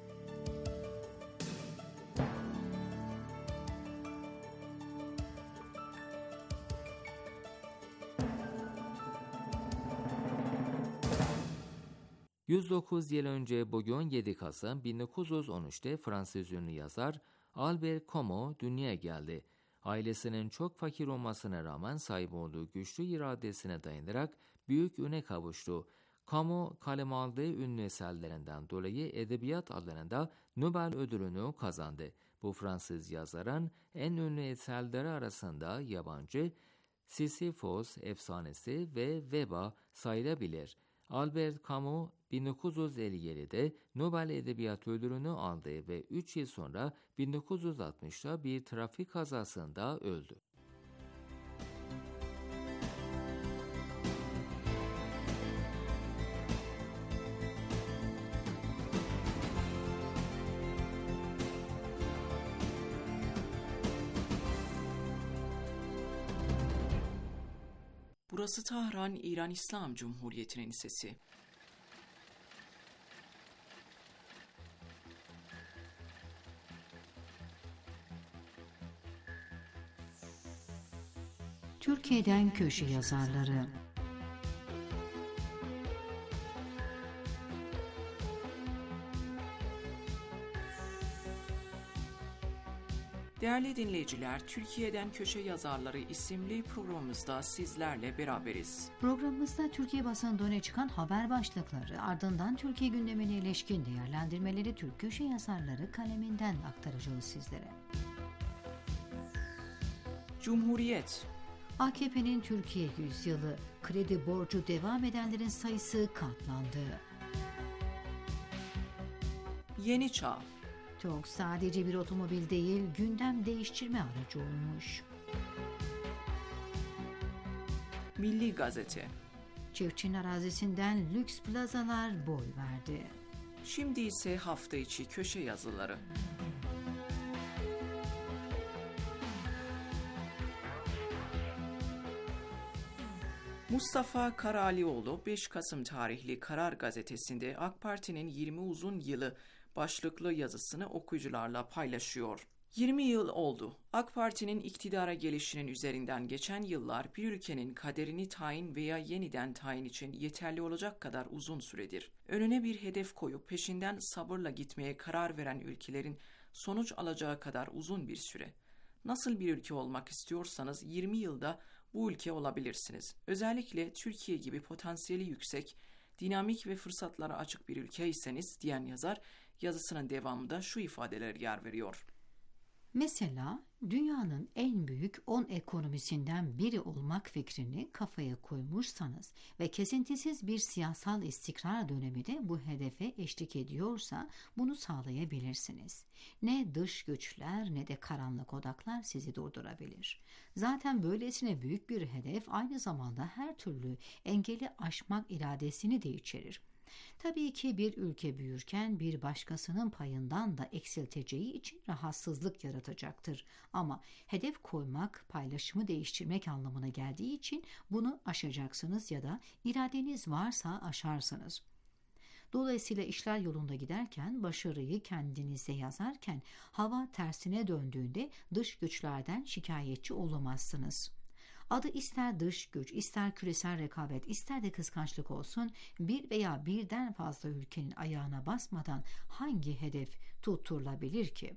...109 yıl önce bugün 7 Kasım 1913'te Fransız ünlü yazar Albert Camus dünyaya geldi. Ailesinin çok fakir olmasına rağmen sahip olduğu güçlü iradesine dayanarak büyük üne kavuştu. Camus kaleme aldığı ünlü eserlerinden dolayı edebiyat alanında Nobel ödülünü kazandı. Bu Fransız yazarın en ünlü eserleri arasında yabancı Sisyphos efsanesi ve Veba sayılabilir. Albert Camus 1957'de Nobel Edebiyat Ödülünü aldı ve 3 yıl sonra 1960'da bir trafik kazasında öldü. Burası Tahran, İran İslam Cumhuriyeti'nin sesi. Türkiye'den köşe yazarları. Değerli dinleyiciler, Türkiye'den Köşe Yazarları isimli programımızda sizlerle beraberiz. Programımızda Türkiye basınında öne çıkan haber başlıkları, ardından Türkiye gündemine ilişkin değerlendirmeleri Türk köşe yazarları kaleminden aktaracağız sizlere. Cumhuriyet. AKP'nin Türkiye yüzyılı, kredi borcu devam edenlerin sayısı katlandı. Yeni Çağ. TOG sadece bir otomobil değil, gündem değiştirme aracı olmuş. Milli Gazete. Çiftçinin arazisinden lüks plazalar boy verdi. Şimdi ise hafta içi köşe yazıları. Mustafa Karalioğlu 5 Kasım tarihli Karar Gazetesi'nde AK Parti'nin 20 uzun yılı başlıklı yazısını okuyucularla paylaşıyor. 20 yıl oldu. AK Parti'nin iktidara gelişinin üzerinden geçen yıllar bir ülkenin kaderini tayin veya yeniden tayin için yeterli olacak kadar uzun süredir. Önüne bir hedef koyup peşinden sabırla gitmeye karar veren ülkelerin sonuç alacağı kadar uzun bir süre. Nasıl bir ülke olmak istiyorsanız 20 yılda bu ülke olabilirsiniz. Özellikle Türkiye gibi potansiyeli yüksek, dinamik ve fırsatlara açık bir ülkeyseniz diyen yazar, yazısının devamında şu ifadeler yer veriyor. Mesela dünyanın en büyük 10 ekonomisinden biri olmak fikrini kafaya koymuşsanız ve kesintisiz bir siyasal istikrar dönemi de bu hedefe eşlik ediyorsa bunu sağlayabilirsiniz. Ne dış güçler ne de karanlık odaklar sizi durdurabilir. Zaten böylesine büyük bir hedef aynı zamanda her türlü engeli aşmak iradesini de içerir. Tabii ki bir ülke büyürken bir başkasının payından da eksilteceği için rahatsızlık yaratacaktır. Ama hedef koymak, paylaşımı değiştirmek anlamına geldiği için bunu aşacaksınız ya da iradeniz varsa aşarsınız. Dolayısıyla işler yolunda giderken, başarıyı kendinize yazarken, hava tersine döndüğünde dış güçlerden şikayetçi olamazsınız. Adı ister dış güç, ister küresel rekabet, ister de kıskançlık olsun, bir veya birden fazla ülkenin ayağına basmadan hangi hedef tutturulabilir ki?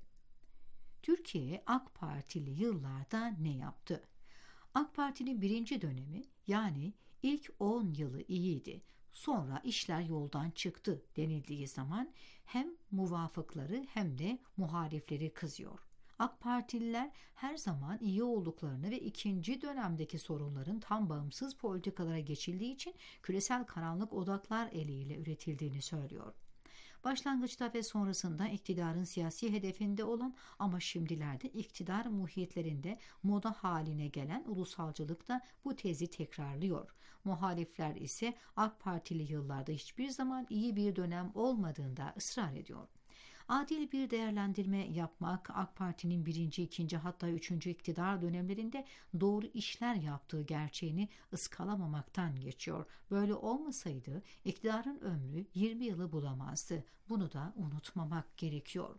Türkiye AK Partili yıllarda ne yaptı? AK Parti'nin birinci dönemi, yani ilk 10 yılı iyiydi. Sonra işler yoldan çıktı denildiği zaman hem muvafıkları hem de muhalifleri kızıyor. AK Partililer her zaman iyi olduklarını ve ikinci dönemdeki sorunların tam bağımsız politikalara geçildiği için küresel karanlık odaklar eliyle üretildiğini söylüyor. Başlangıçta ve sonrasında iktidarın siyasi hedefinde olan ama şimdilerde iktidar muhitlerinde moda haline gelen ulusalcılık da bu tezi tekrarlıyor. Muhalifler ise AK Partili yıllarda hiçbir zaman iyi bir dönem olmadığında ısrar ediyor. Adil bir değerlendirme yapmak AK Parti'nin birinci, ikinci hatta üçüncü iktidar dönemlerinde doğru işler yaptığı gerçeğini ıskalamamaktan geçiyor. Böyle olmasaydı iktidarın ömrü 20 yılı bulamazdı. Bunu da unutmamak gerekiyor.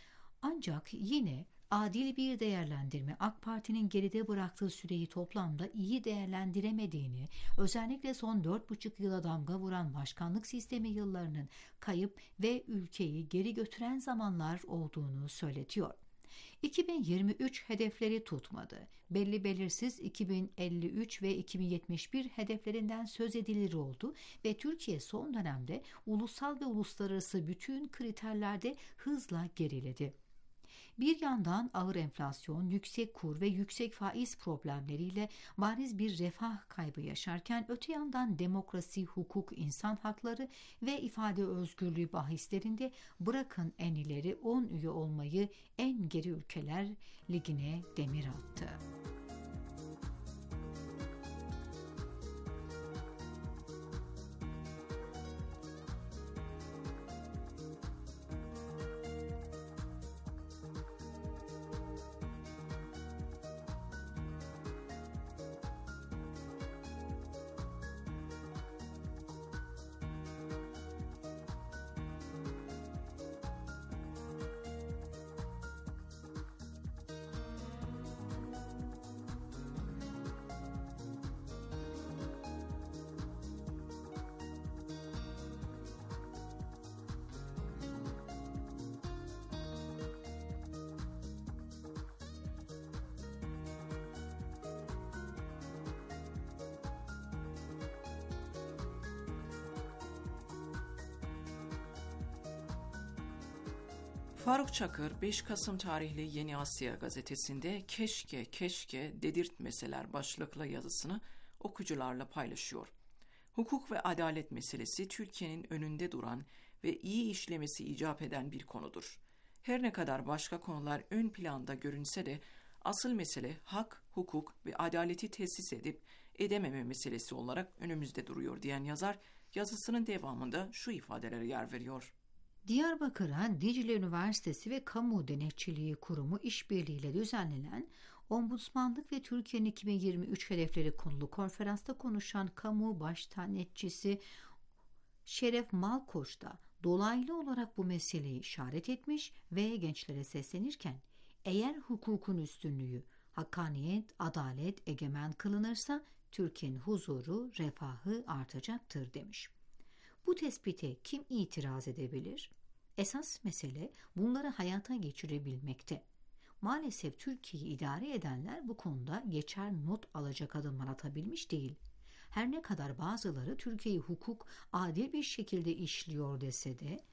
Ancak yine adil bir değerlendirme AK Parti'nin geride bıraktığı süreyi toplamda iyi değerlendiremediğini, özellikle son 4,5 yıla damga vuran başkanlık sistemi yıllarının kayıp ve ülkeyi geri götüren zamanlar olduğunu söyletiyor. 2023 hedefleri tutmadı. Belli belirsiz 2053 ve 2071 hedeflerinden söz edilir oldu ve Türkiye son dönemde ulusal ve uluslararası bütün kriterlerde hızla geriledi. Bir yandan ağır enflasyon, yüksek kur ve yüksek faiz problemleriyle bariz bir refah kaybı yaşarken öte yandan demokrasi, hukuk, insan hakları ve ifade özgürlüğü bahislerinde bırakın en ileri 10 üye olmayı en geri ülkeler ligine demir attı. Faruk Çakır 5 Kasım tarihli Yeni Asya gazetesinde keşke dedirtmeseler başlıklı yazısını okuyucularla paylaşıyor. Hukuk ve adalet meselesi Türkiye'nin önünde duran ve iyi işlemesi icap eden bir konudur. Her ne kadar başka konular ön planda görünse de asıl mesele hak, hukuk ve adaleti tesis edip edememe meselesi olarak önümüzde duruyor diyen yazar yazısının devamında şu ifadelere yer veriyor. Diyarbakır'a Dicle Üniversitesi ve Kamu Denetçiliği Kurumu işbirliğiyle düzenlenen Ombudsmanlık ve Türkiye'nin 2023 hedefleri konulu konferansta konuşan kamu başdenetçisi Şeref Malkoç da dolaylı olarak bu meseleyi işaret etmiş ve gençlere seslenirken eğer hukukun üstünlüğü, hakkaniyet, adalet egemen kılınırsa Türkiye'nin huzuru, refahı artacaktır demiş. Bu tespite kim itiraz edebilir? Esas mesele bunları hayata geçirebilmekte. Maalesef Türkiye'yi idare edenler bu konuda geçer not alacak adımlar atabilmiş değil. Her ne kadar bazıları Türkiye'yi hukuk adil bir şekilde işliyor dese de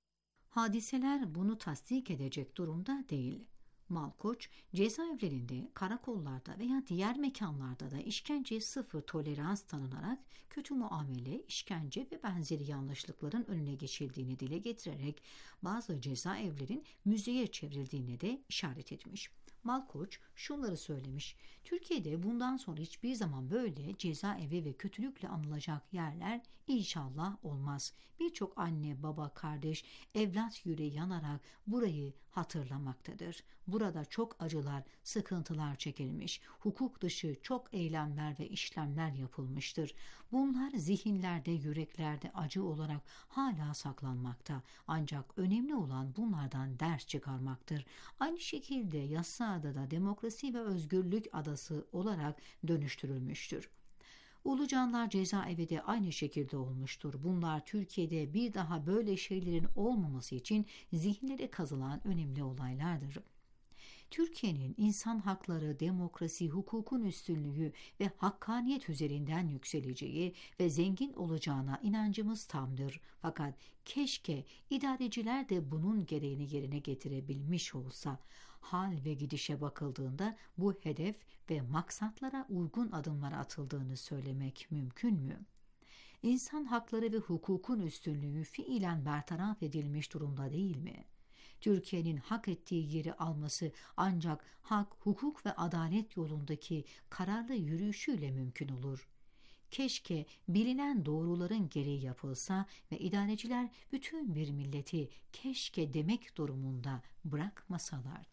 hadiseler bunu tasdik edecek durumda değil. Malkoç, cezaevlerinde, karakollarda veya diğer mekanlarda da işkenceye sıfır tolerans tanınarak kötü muamele, işkence ve benzeri yanlışlıkların önüne geçildiğini dile getirerek bazı cezaevlerin müzeye çevrildiğine de işaret etmiş. Malkoç şunları söylemiş: Türkiye'de bundan sonra hiçbir zaman böyle cezaevi ve kötülükle anılacak yerler inşallah olmaz. Birçok anne, baba, kardeş, evlat yüreği yanarak burayı hatırlamaktadır. Burada çok acılar, sıkıntılar çekilmiş, hukuk dışı çok eylemler ve işlemler yapılmıştır. Bunlar zihinlerde, yüreklerde acı olarak hala saklanmakta. Ancak önemli olan bunlardan ders çıkarmaktır. Aynı şekilde Yassıada da demokrasi ve özgürlük adası olarak dönüştürülmüştür. Ulucanlar cezaevi de aynı şekilde olmuştur. Bunlar Türkiye'de bir daha böyle şeylerin olmaması için zihinlere kazılan önemli olaylardır. Türkiye'nin insan hakları, demokrasi, hukukun üstünlüğü ve hakkaniyet üzerinden yükseleceği ve zengin olacağına inancımız tamdır. Fakat keşke idareciler de bunun gereğini yerine getirebilmiş olsa. Hal ve gidişe bakıldığında bu hedef ve maksatlara uygun adımlar atıldığını söylemek mümkün mü? İnsan hakları ve hukukun üstünlüğü fiilen bertaraf edilmiş durumda değil mi? Türkiye'nin hak ettiği yeri alması ancak hak, hukuk ve adalet yolundaki kararlı yürüyüşüyle mümkün olur. Keşke bilinen doğruların gereği yapılsa ve idareciler bütün bir milleti keşke demek durumunda bırakmasalardı.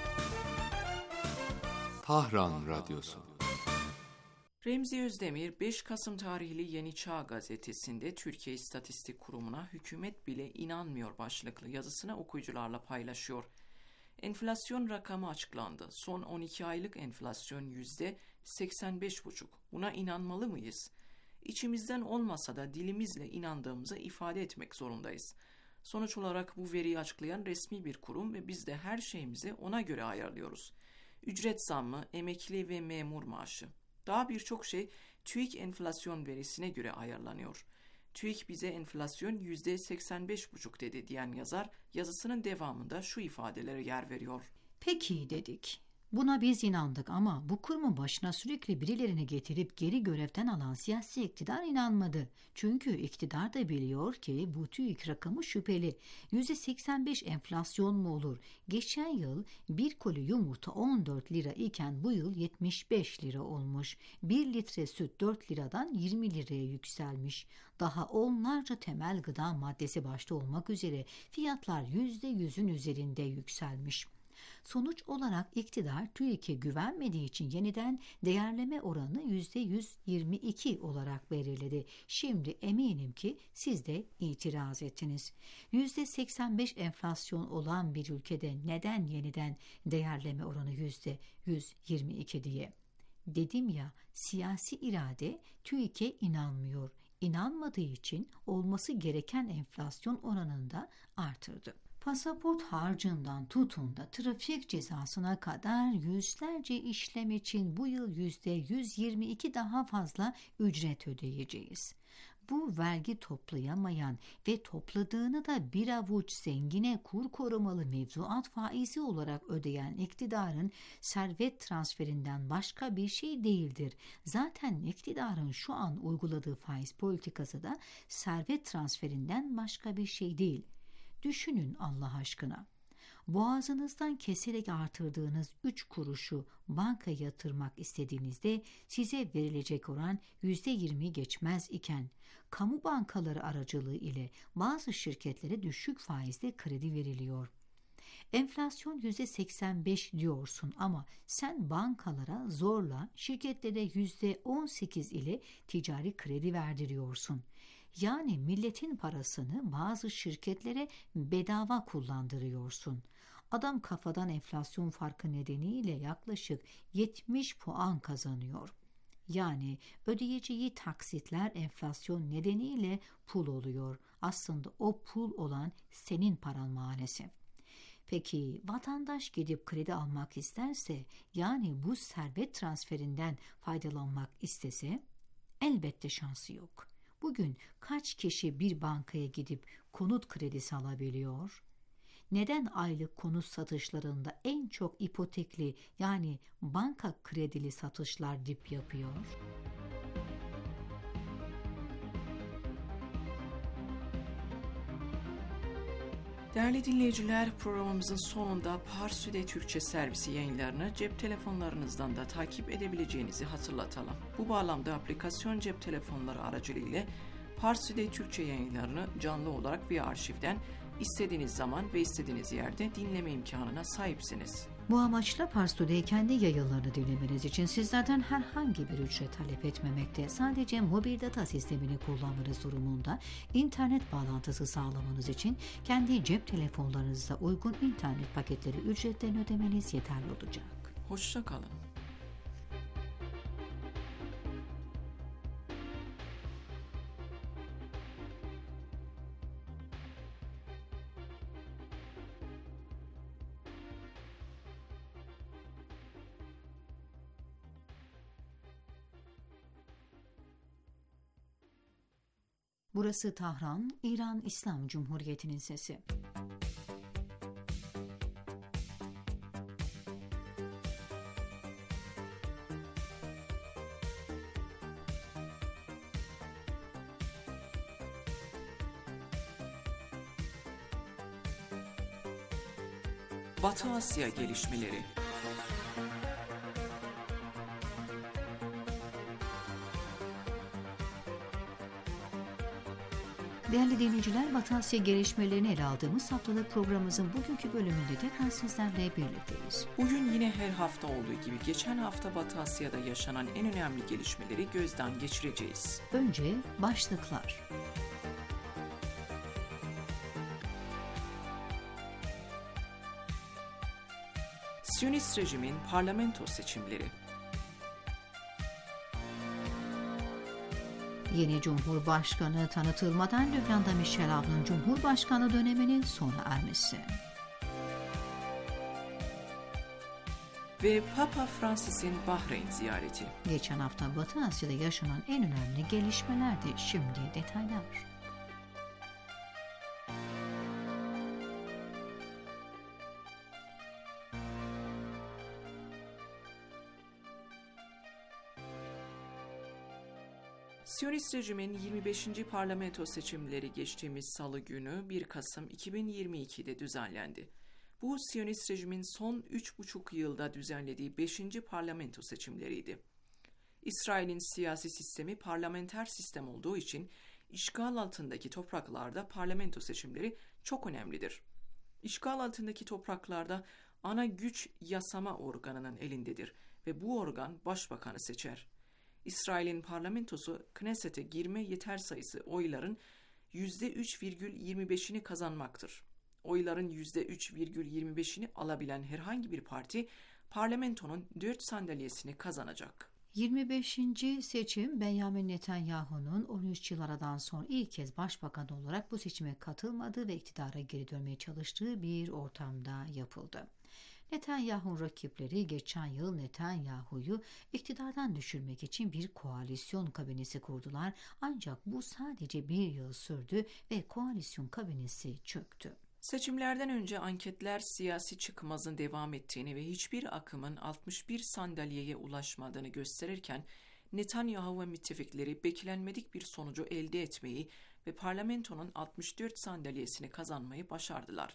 Tahran Radyosu. Remzi Özdemir 5 Kasım tarihli Yeni Çağ gazetesinde Türkiye İstatistik Kurumu'na hükümet bile inanmıyor başlıklı yazısını okuyucularla paylaşıyor. Enflasyon rakamı açıklandı. Son 12 aylık enflasyon %85,5. Buna inanmalı mıyız? İçimizden olmasa da dilimizle inandığımızı ifade etmek zorundayız. Sonuç olarak bu veriyi açıklayan resmi bir kurum ve biz de her şeyimizi ona göre ayarlıyoruz. Ücret zammı, emekli ve memur maaşı. Daha birçok şey TÜİK enflasyon verisine göre ayarlanıyor. TÜİK bize enflasyon %85,5 dedi diyen yazar, yazısının devamında şu ifadelere yer veriyor. Peki dedik. Buna biz inandık ama bu kurumun başına sürekli birilerini getirip geri görevden alan siyasi iktidar inanmadı. Çünkü iktidar da biliyor ki bu TÜİK rakamı şüpheli. %85 enflasyon mu olur? Geçen yıl bir koli yumurta 14 lira iken bu yıl 75 lira olmuş. 1 litre süt 4 liradan 20 liraya yükselmiş. Daha onlarca temel gıda maddesi başta olmak üzere fiyatlar %100'ün üzerinde yükselmiş. Sonuç olarak iktidar TÜİK'e güvenmediği için yeniden değerleme oranı %122 olarak belirledi. Şimdi eminim ki siz de itiraz ettiniz. %85 enflasyon olan bir ülkede neden yeniden değerleme oranı %122 diye? Dedim ya, siyasi irade TÜİK'e inanmıyor. İnanmadığı için olması gereken enflasyon oranını da artırdı. Pasaport harcından tutun da trafik cezasına kadar yüzlerce işlem için bu yıl %122 daha fazla ücret ödeyeceğiz. Bu vergi toplayamayan ve topladığını da bir avuç zengine kur korumalı mevzuat faizi olarak ödeyen iktidarın servet transferinden başka bir şey değildir. Zaten iktidarın şu an uyguladığı faiz politikası da servet transferinden başka bir şey değil. Düşünün Allah aşkına. Boğazınızdan keserek artırdığınız 3 kuruşu bankaya yatırmak istediğinizde size verilecek oran %20 geçmez iken kamu bankaları aracılığı ile bazı şirketlere düşük faizle kredi veriliyor. Enflasyon %85 diyorsun ama sen bankalara zorla şirketlere %18 ile ticari kredi verdiriyorsun. Yani milletin parasını bazı şirketlere bedava kullandırıyorsun. Adam kafadan enflasyon farkı nedeniyle yaklaşık 70 puan kazanıyor. Yani ödeyeceği taksitler enflasyon nedeniyle pul oluyor. Aslında o pul olan senin paran maalesef. Peki vatandaş gidip kredi almak isterse, yani bu servet transferinden faydalanmak istese, elbette şansı yok. Bugün kaç kişi bir bankaya gidip konut kredisi alabiliyor? Neden aylık konut satışlarında en çok ipotekli, yani banka kredili satışlar dip yapıyor? Değerli dinleyiciler, programımızın sonunda Parsude Türkçe servisi yayınlarını cep telefonlarınızdan da takip edebileceğinizi hatırlatalım. Bu bağlamda aplikasyon cep telefonları aracılığıyla Parsude Türkçe yayınlarını canlı olarak bir arşivden istediğiniz zaman ve istediğiniz yerde dinleme imkanına sahipsiniz. Bu amaçla Parsude'yi kendi yayınlarını dinlemeniz için sizlerden herhangi bir ücret talep etmemekte. Sadece mobil data sistemini kullanmanız durumunda internet bağlantısı sağlamanız için kendi cep telefonlarınıza uygun internet paketleri ücretlerini ödemeniz yeterli olacak. Hoşça kalın. Burası Tahran, İran İslam Cumhuriyeti'nin sesi. Batı Asya gelişmeleri. Değerli dinleyiciler, Batı Asya gelişmelerini ele aldığımız haftalık programımızın bugünkü bölümünde tekrar sizlerle birlikteyiz. Bugün yine her hafta olduğu gibi geçen hafta Batı Asya'da yaşanan en önemli gelişmeleri gözden geçireceğiz. Önce başlıklar. Siyonist rejimin parlamento seçimleri. Yeni Cumhurbaşkanı tanıtılmadan Lübnan'da Michel Aoun'un Cumhurbaşkanı döneminin sona ermesi. Ve Papa Francis'in Bahreyn ziyareti. Geçen hafta Batı Asya'da yaşanan en önemli gelişmelerdi. Şimdi detaylar. Siyonist rejimin 25. parlamento seçimleri geçtiğimiz salı günü 1 Kasım 2022'de düzenlendi. Bu Siyonist rejimin son 3,5 yılda düzenlediği 5. parlamento seçimleriydi. İsrail'in siyasi sistemi parlamenter sistem olduğu için işgal altındaki topraklarda parlamento seçimleri çok önemlidir. İşgal altındaki topraklarda ana güç yasama organının elindedir ve bu organ başbakanı seçer. İsrail'in parlamentosu Knesset'e girme yeter sayısı oyların %3,25'ini kazanmaktır. Oyların %3,25'ini alabilen herhangi bir parti parlamentonun 4 sandalyesini kazanacak. 25. seçim Benjamin Netanyahu'nun 13 yıl aradan sonra ilk kez başbakan olarak bu seçime katılmadığı ve iktidara geri dönmeye çalıştığı bir ortamda yapıldı. Netanyahu'nun rakipleri geçen yıl Netanyahu'yu iktidardan düşürmek için bir koalisyon kabinesi kurdular, ancak bu sadece bir yıl sürdü ve koalisyon kabinesi çöktü. Seçimlerden önce anketler siyasi çıkmazın devam ettiğini ve hiçbir akımın 61 sandalyeye ulaşmadığını gösterirken Netanyahu ve müttefikleri beklenmedik bir sonucu elde etmeyi ve parlamentonun 64 sandalyesini kazanmayı başardılar.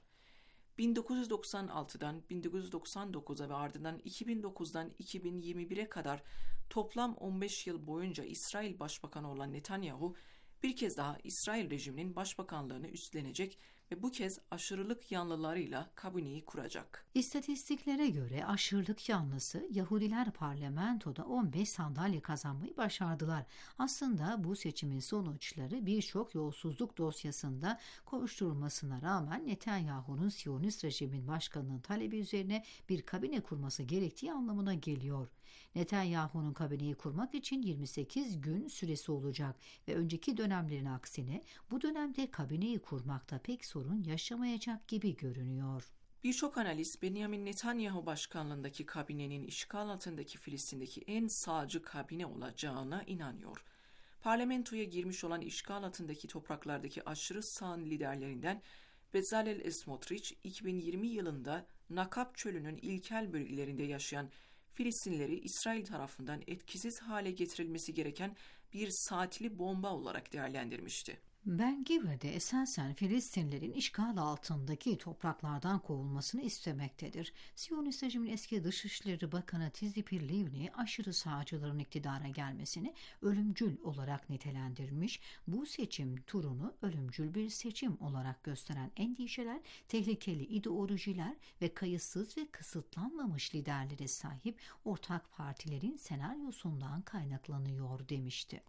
1996'dan 1999'a ve ardından 2009'dan 2021'e kadar toplam 15 yıl boyunca İsrail Başbakanı olan Netanyahu bir kez daha İsrail rejiminin başbakanlığını üstlenecek ve bu kez aşırılık yanlılarıyla kabineyi kuracak. İstatistiklere göre aşırılık yanlısı Yahudiler parlamentoda 15 sandalye kazanmayı başardılar. Aslında bu seçimin sonuçları birçok yolsuzluk dosyasında kovuşturulmasına rağmen Netanyahu'nun Siyonist rejimin başkanının talebi üzerine bir kabine kurması gerektiği anlamına geliyor. Netanyahu'nun kabineyi kurmak için 28 gün süresi olacak ve önceki dönemlerin aksine bu dönemde kabineyi kurmakta pek sorun yaşamayacak gibi görünüyor. Birçok analist Benjamin Netanyahu başkanlığındaki kabinenin işgal altındaki Filistin'deki en sağcı kabine olacağına inanıyor. Parlamentoya girmiş olan işgal altındaki topraklardaki aşırı sağ liderlerinden Bezalel Smotrich 2020 yılında Nakab çölünün ilkel bölgelerinde yaşayan Filistinlileri İsrail tarafından etkisiz hale getirilmesi gereken bir saatli bomba olarak değerlendirmişti. Ben Gvir'de esasen Filistinlerin işgal altındaki topraklardan kovulmasını istemektedir. Siyonist rejimin eski Dışişleri Bakanı Tzipir Livni aşırı sağcıların iktidara gelmesini ölümcül olarak nitelendirmiş. Bu seçim turunu ölümcül bir seçim olarak gösteren endişeler, tehlikeli ideolojiler ve kayıtsız ve kısıtlanmamış liderlere sahip ortak partilerin senaryosundan kaynaklanıyor demişti.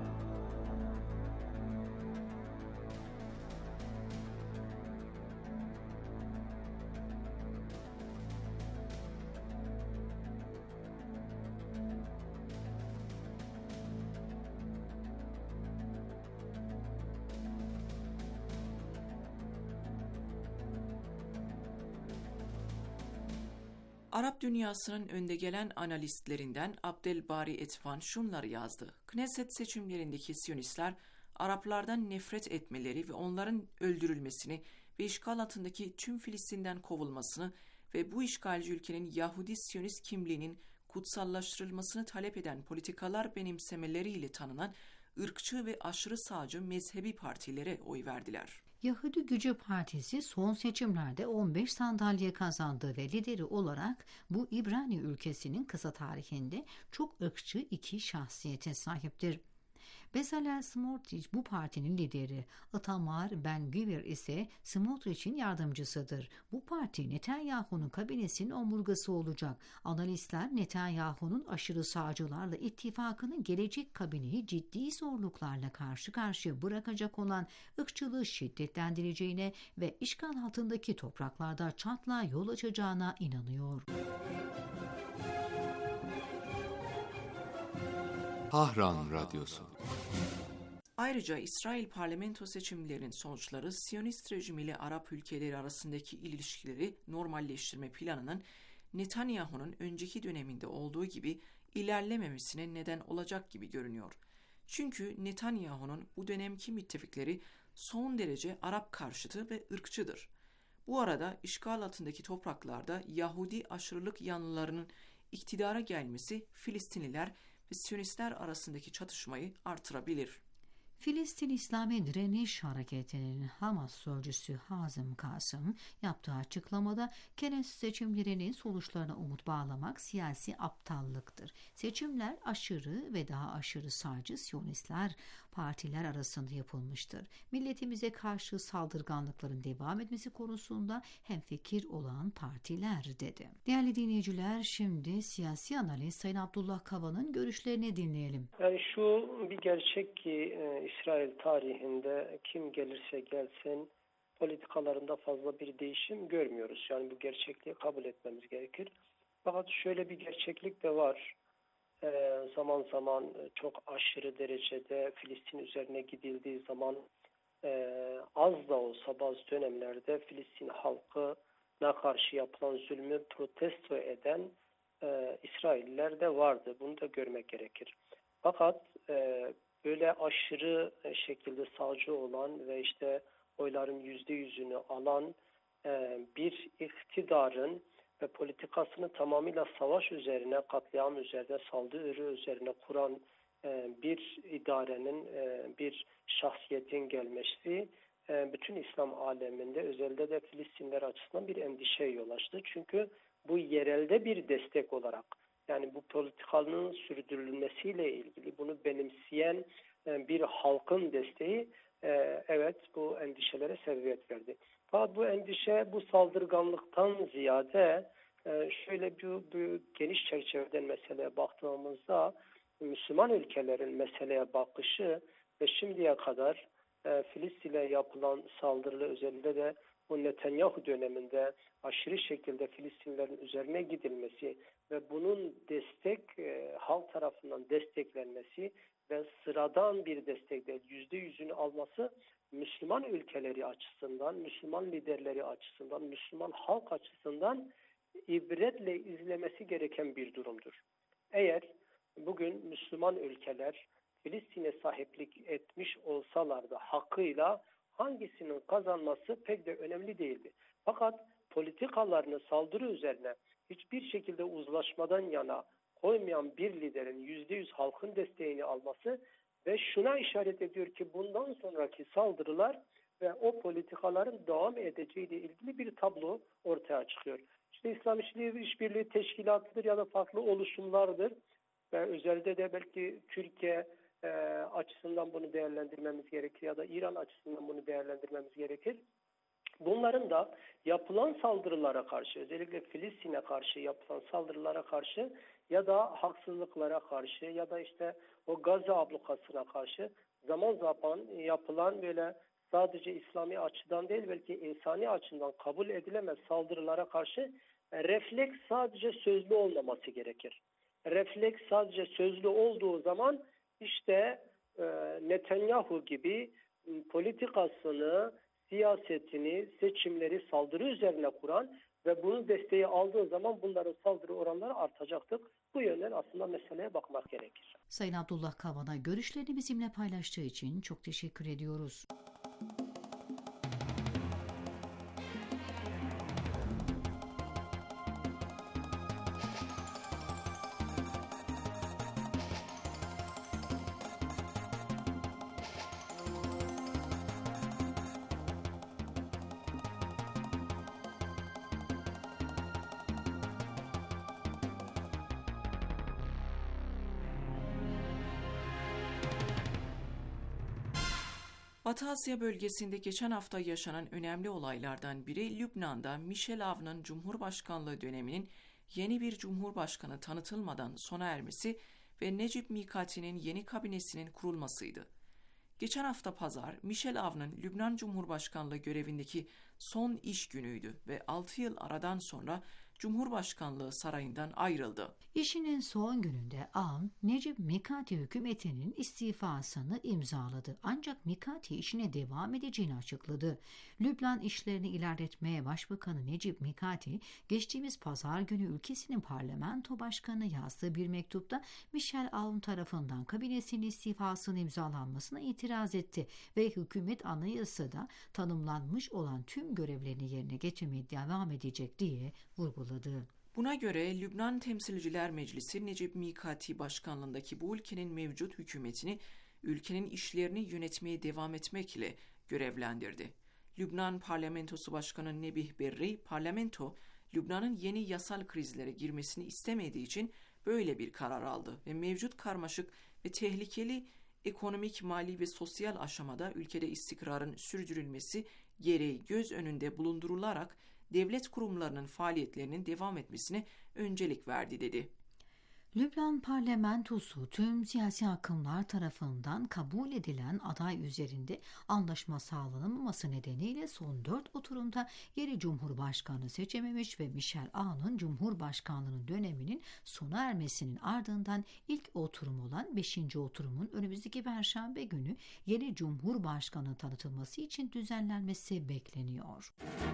Arap dünyasının önde gelen analistlerinden Abdelbari Etfan şunları yazdı. Knesset seçimlerindeki Siyonistler Araplardan nefret etmeleri ve onların öldürülmesini ve işgal altındaki tüm Filistin'den kovulmasını ve bu işgalci ülkenin Yahudi Siyonist kimliğinin kutsallaştırılmasını talep eden politikalar benimsemeleriyle tanınan ırkçı ve aşırı sağcı mezhebi partilere oy verdiler. Yahudi Gücü Partisi son seçimlerde 15 sandalye kazandı ve lideri olarak bu İbrani ülkesinin kısa tarihinde çok ırkçı iki şahsiyete sahiptir. Bezalel Smotrich bu partinin lideri, Itamar Ben-Gvir ise Smotrich'in yardımcısıdır. Bu parti Netanyahu'nun kabinesinin omurgası olacak. Analistler Netanyahu'nun aşırı sağcılarla ittifakının gelecek kabineyi ciddi zorluklarla karşı karşıya bırakacak olan ırkçılığı şiddetlendireceğine ve işgal altındaki topraklarda çatlağa yol açacağına inanıyor. Tahran Radyosu. Ayrıca İsrail parlamento seçimlerinin sonuçları Siyonist rejim ile Arap ülkeleri arasındaki ilişkileri normalleştirme planının Netanyahu'nun önceki döneminde olduğu gibi ilerlememesine neden olacak gibi görünüyor. Çünkü Netanyahu'nun bu dönemki müttefikleri son derece Arap karşıtı ve ırkçıdır. Bu arada işgal altındaki topraklarda Yahudi aşırılık yanlılarının iktidara gelmesi Filistinliler ve Siyonistler arasındaki çatışmayı artırabilir. Filistin İslami Direniş Hareketi'nin Hamas sözcüsü Hazım Kasım yaptığı açıklamada Kenes seçimlerinin sonuçlarına umut bağlamak siyasi aptallıktır. Seçimler aşırı ve daha aşırı sağcı Siyonistler partiler arasında yapılmıştır. Milletimize karşı saldırganlıkların devam etmesi konusunda hemfikir olan partiler dedi. Değerli dinleyiciler, şimdi siyasi analist Sayın Abdullah Kavan'ın görüşlerini dinleyelim. Yani şu bir gerçek ki İsrail tarihinde kim gelirse gelsin politikalarında fazla bir değişim görmüyoruz. Yani bu gerçekliği kabul etmemiz gerekir. Fakat şöyle bir gerçeklik de var. Zaman zaman çok aşırı derecede Filistin üzerine gidildiği zaman az da olsa bazı dönemlerde Filistin halkına karşı yapılan zulmü protesto eden İsrailliler de vardı. Bunu da görmek gerekir. Fakat böyle aşırı şekilde sağcı olan ve işte oyların %100'ünü alan bir iktidarın ve politikasını tamamıyla savaş üzerine, katliam üzerine, saldırı üzerine kuran bir idarenin, bir şahsiyetin gelmesi bütün İslam aleminde, özellikle de Filistinler açısından bir endişeye yol açtı. Çünkü bu yerelde bir destek olarak, yani bu politikanın sürdürülmesiyle ilgili bunu benimseyen bir halkın desteği evet bu endişelere sebebiyet verdi. Fakat bu endişe bu saldırganlıktan ziyade şöyle bir geniş çerçeveden meseleye baktığımızda Müslüman ülkelerin meseleye bakışı ve şimdiye kadar Filistin'e yapılan saldırılı, özellikle de bu Netanyahu döneminde aşırı şekilde Filistinlerin üzerine gidilmesi ve bunun halk tarafından desteklenmesi ve sıradan bir destek değil, %100'ünü alması Müslüman ülkeleri açısından, Müslüman liderleri açısından, Müslüman halk açısından ibretle izlemesi gereken bir durumdur. Eğer bugün Müslüman ülkeler Filistin'e sahiplik etmiş olsalar da hakkıyla hangisinin kazanması pek de önemli değildi. Fakat politikalarını saldırı üzerine hiçbir şekilde uzlaşmadan yana koymayan bir liderin %100 halkın desteğini alması ve şuna işaret ediyor ki bundan sonraki saldırılar ve o politikaların devam edeceğiyle ilgili bir tablo ortaya çıkıyor. İşte İslam İşbirliği Teşkilatı'dır ya da farklı oluşumlardır ve özellikle de belki Türkiye açısından bunu değerlendirmemiz gerekir ya da İran açısından bunu değerlendirmemiz gerekir. Bunların da yapılan saldırılara karşı, özellikle Filistin'e karşı yapılan saldırılara karşı ya da haksızlıklara karşı ya da işte o Gazze ablukasına karşı zaman zaman yapılan böyle sadece İslami açıdan değil belki insani açıdan kabul edilemez saldırılara karşı refleks sadece sözlü olmaması gerekir. Refleks sadece sözlü olduğu zaman işte Netanyahu gibi politikasını, siyasetini, seçimleri saldırı üzerine kuran ve bunun desteği aldığı zaman bunların saldırı oranları artacaktır. Bu yönden aslında meseleye bakmak gerekir. Sayın Abdullah Kavan'a görüşlerini bizimle paylaştığı için çok teşekkür ediyoruz. Batı Asya bölgesinde geçen hafta yaşanan önemli olaylardan biri Lübnan'da Michel Aoun'un Cumhurbaşkanlığı döneminin yeni bir cumhurbaşkanı tanıtılmadan sona ermesi ve Necip Mikati'nin yeni kabinesinin kurulmasıydı. Geçen hafta pazar Michel Aoun'un Lübnan Cumhurbaşkanlığı görevindeki son iş günüydü ve 6 yıl aradan sonra Cumhurbaşkanlığı sarayından ayrıldı. İşinin son gününde Aoun, Necip Mikati hükümetinin istifasını imzaladı. Ancak Mikati işine devam edeceğini açıkladı. Lübnan işlerini ilerletmeye Başbakanı Necip Mikati, geçtiğimiz pazar günü ülkesinin parlamento başkanına yazdığı bir mektupta Michel Aoun tarafından kabinesinin istifasının imzalanmasına itiraz etti ve hükümet anayasada tanımlanmış olan tüm görevlerini yerine getirmeye devam edecek diye vurguladı. Buna göre Lübnan Temsilciler Meclisi Necip Mikati başkanlığındaki bu ülkenin mevcut hükümetini ülkenin işlerini yönetmeye devam etmekle görevlendirdi. Lübnan Parlamentosu Başkanı Nebih Berri, parlamento Lübnan'ın yeni yasal krizlere girmesini istemediği için böyle bir karar aldı ve mevcut karmaşık ve tehlikeli ekonomik, mali ve sosyal aşamada ülkede istikrarın sürdürülmesi gereği göz önünde bulundurularak devlet kurumlarının faaliyetlerinin devam etmesine öncelik verdi dedi. Lübnan parlamentosu tüm siyasi akımlar tarafından kabul edilen aday üzerinde anlaşma sağlanamaması nedeniyle son 4 oturumda yeni Cumhurbaşkanı seçememiş ve Michel Aoun'un Cumhurbaşkanlığının döneminin sona ermesinin ardından ilk oturum olan 5. oturumun önümüzdeki Perşembe günü yeni Cumhurbaşkanı tanıtılması için düzenlenmesi bekleniyor.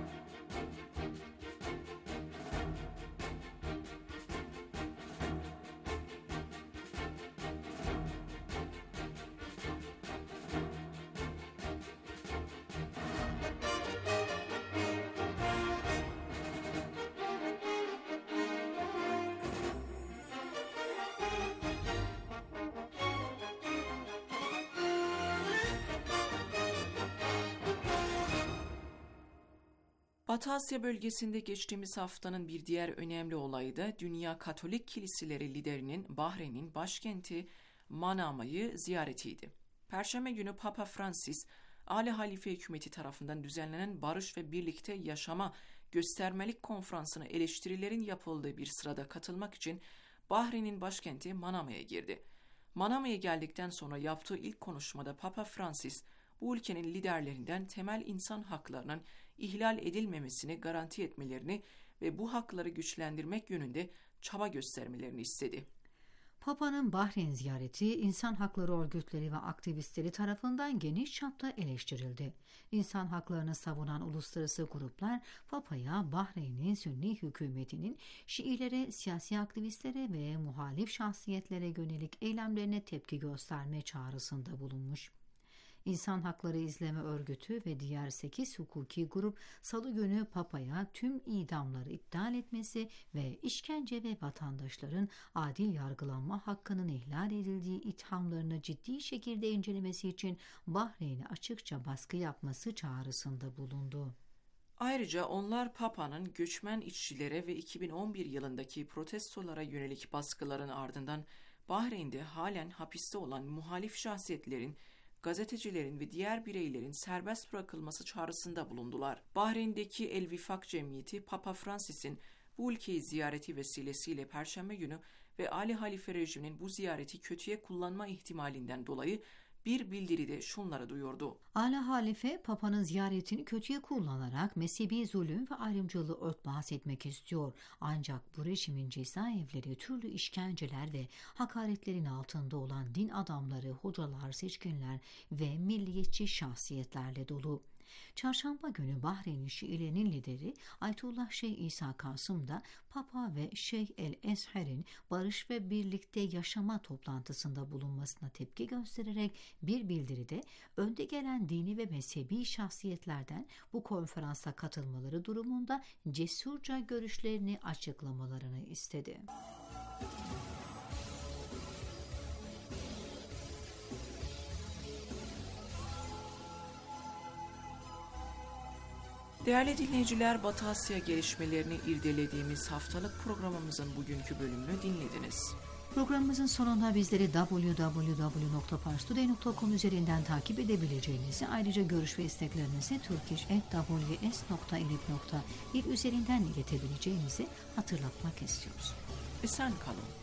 Batı Asya bölgesinde geçtiğimiz haftanın bir diğer önemli olayı da Dünya Katolik Kiliseleri liderinin Bahreyn'in başkenti Manama'yı ziyaretiydi. Perşembe günü Papa Francis, Ali Halife hükümeti tarafından düzenlenen Barış ve Birlikte Yaşama göstermelik konferansına eleştirilerin yapıldığı bir sırada katılmak için Bahreyn'in başkenti Manama'ya girdi. Manama'ya geldikten sonra yaptığı ilk konuşmada Papa Francis, bu ülkenin liderlerinden temel insan haklarının ihlal edilmemesini garanti etmelerini ve bu hakları güçlendirmek yönünde çaba göstermelerini istedi. Papa'nın Bahreyn ziyareti insan hakları örgütleri ve aktivistleri tarafından geniş çapta eleştirildi. İnsan haklarını savunan uluslararası gruplar Papa'ya Bahreyn'in Sünni hükümetinin Şiilere, siyasi aktivistlere ve muhalif şahsiyetlere yönelik eylemlerine tepki gösterme çağrısında bulunmuş. İnsan Hakları İzleme Örgütü ve diğer 8 hukuki grup Salı günü Papa'ya tüm idamları iptal etmesi ve işkence ve vatandaşların adil yargılanma hakkının ihlal edildiği ithamlarını ciddi şekilde incelemesi için Bahreyn'e açıkça baskı yapması çağrısında bulundu. Ayrıca onlar Papa'nın göçmen işçilere ve 2011 yılındaki protestolara yönelik baskıların ardından Bahreyn'de halen hapiste olan muhalif şahsiyetlerin, gazetecilerin ve diğer bireylerin serbest bırakılması çağrısında bulundular. Bahreyn'deki El Vifak Cemiyeti, Papa Francis'in bu ülkeyi ziyareti vesilesiyle Perşembe günü ve Ali Halife rejiminin bu ziyareti kötüye kullanma ihtimalinden dolayı bir bildiride şunları duyurdu. Ali Halife, Papa'nın ziyaretini kötüye kullanarak mezhebi zulüm ve ayrımcılığı örtbas etmek istiyor. Ancak bu rejimin cezaevleri türlü işkenceler ve hakaretlerin altında olan din adamları, hocalar, seçkinler ve milliyetçi şahsiyetlerle dolu. Çarşamba günü Bahreyn'in Şiilerin lideri Ayetullah Şeyh İsa Kasım da Papa ve Şeyh el-Ezher'in Barış ve Birlikte Yaşama toplantısında bulunmasına tepki göstererek bir bildiride önde gelen dini ve mezhebi şahsiyetlerden bu konferansa katılmaları durumunda cesurca görüşlerini açıklamalarını istedi. Değerli dinleyiciler, Batı Asya gelişmelerini irdelediğimiz haftalık programımızın bugünkü bölümünü dinlediniz. Programımızın sonunda bizleri www.parstoday.com üzerinden takip edebileceğinizi, ayrıca görüş ve isteklerinizi turkish@ws.ilip.il üzerinden iletebileceğinizi hatırlatmak istiyoruz. Esen kalın.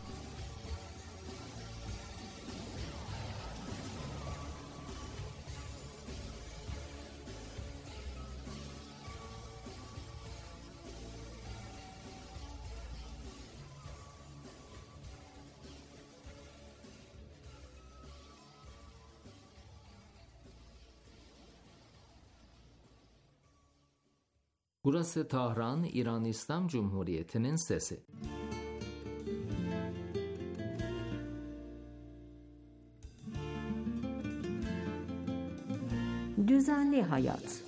Burası Tahran, İran İslam Cumhuriyeti'nin sesi. Düzenli hayat.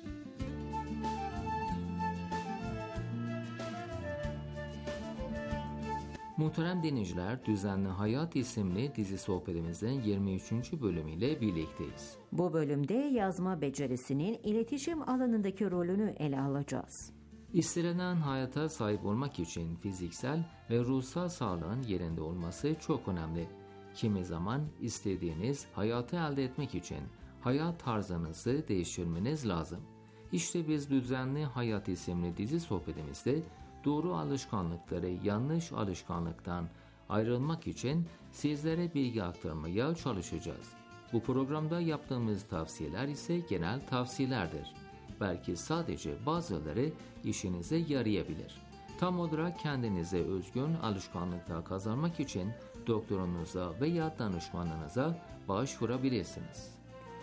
Muhterem dinleyiciler, Düzenli Hayat isimli dizi sohbetimizin 23. bölümüyle birlikteyiz. Bu bölümde yazma becerisinin iletişim alanındaki rolünü ele alacağız. İstenilen hayata sahip olmak için fiziksel ve ruhsal sağlığın yerinde olması çok önemli. Kimi zaman istediğiniz hayatı elde etmek için hayat tarzınızı değiştirmeniz lazım. İşte biz Düzenli Hayat isimli dizi sohbetimizde doğru alışkanlıkları yanlış alışkanlıktan ayrılmak için sizlere bilgi aktarmaya çalışacağız. Bu programda yaptığımız tavsiyeler ise genel tavsiyelerdir. Belki sadece bazıları işinize yarayabilir. Tam olarak kendinize özgün alışkanlıklar kazanmak için doktorunuza veya danışmanınıza başvurabilirsiniz.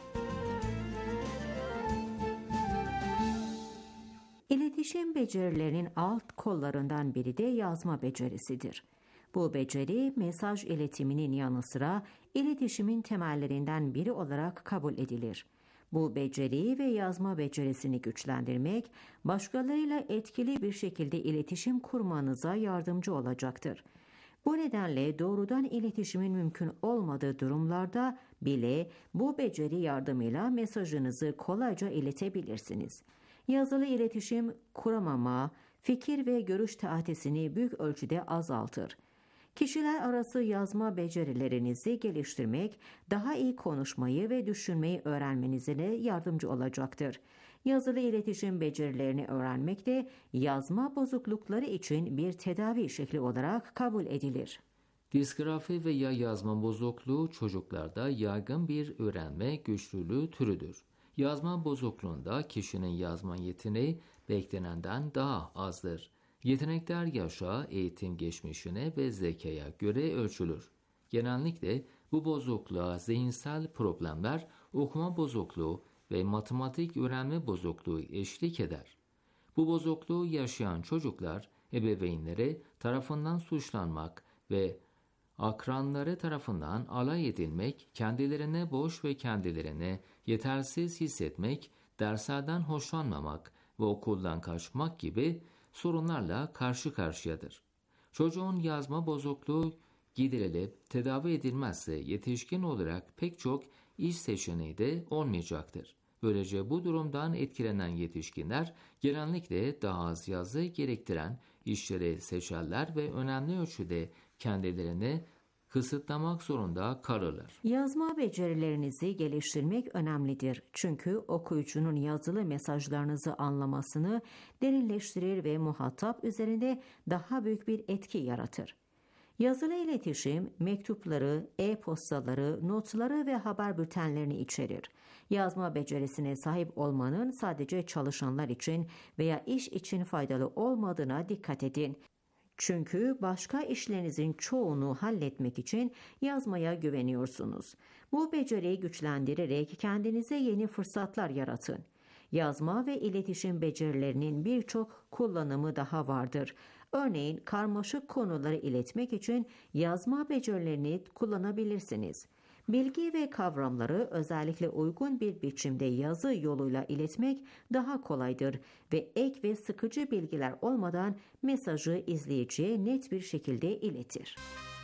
İletişim becerilerinin alt kollarından biri de yazma becerisidir. Bu beceri mesaj iletiminin yanı sıra iletişimin temellerinden biri olarak kabul edilir. Bu beceriyi ve yazma becerisini güçlendirmek, başkalarıyla etkili bir şekilde iletişim kurmanıza yardımcı olacaktır. Bu nedenle doğrudan iletişimin mümkün olmadığı durumlarda bile bu beceri yardımıyla mesajınızı kolayca iletebilirsiniz. Yazılı iletişim kuramama, fikir ve görüş teatisini büyük ölçüde azaltır. Kişiler arası yazma becerilerinizi geliştirmek, daha iyi konuşmayı ve düşünmeyi öğrenmenize de yardımcı olacaktır. Yazılı iletişim becerilerini öğrenmek de yazma bozuklukları için bir tedavi şekli olarak kabul edilir. Disgrafi veya yazma bozukluğu çocuklarda yaygın bir öğrenme güçlülüğü türüdür. Yazma bozukluğunda kişinin yazma yeteneği beklenenden daha azdır. Yetenekler yaşa, eğitim geçmişine ve zekaya göre ölçülür. Genellikle bu bozukluğa zihinsel problemler, okuma bozukluğu ve matematik öğrenme bozukluğu eşlik eder. Bu bozukluğu yaşayan çocuklar ebeveynleri tarafından suçlanmak ve akranları tarafından alay edilmek, kendilerine boş ve kendilerine yetersiz hissetmek, derslerden hoşlanmamak ve okuldan kaçmak gibi sorunlarla karşı karşıyadır. Çocuğun yazma bozukluğu giderilip tedavi edilmezse yetişkin olarak pek çok iş seçeneği de olmayacaktır. Böylece bu durumdan etkilenen yetişkinler genellikle daha az yazı gerektiren işleri seçerler ve önemli ölçüde kendilerini kısıtlamak zorunda kalırlar. Yazma becerilerinizi geliştirmek önemlidir. Çünkü okuyucunun yazılı mesajlarınızı anlamasını derinleştirir ve muhatap üzerinde daha büyük bir etki yaratır. Yazılı iletişim, mektupları, e-postaları, notları ve haber bültenlerini içerir. Yazma becerisine sahip olmanın sadece çalışanlar için veya iş için faydalı olmadığına dikkat edin. Çünkü başka işlerinizin çoğunu halletmek için yazmaya güveniyorsunuz. Bu beceriyi güçlendirerek kendinize yeni fırsatlar yaratın. Yazma ve iletişim becerilerinin birçok kullanımı daha vardır. Örneğin karmaşık konuları iletmek için yazma becerilerini kullanabilirsiniz. Bilgi ve kavramları özellikle uygun bir biçimde yazı yoluyla iletmek daha kolaydır ve ek ve sıkıcı bilgiler olmadan mesajı izleyiciye net bir şekilde iletir.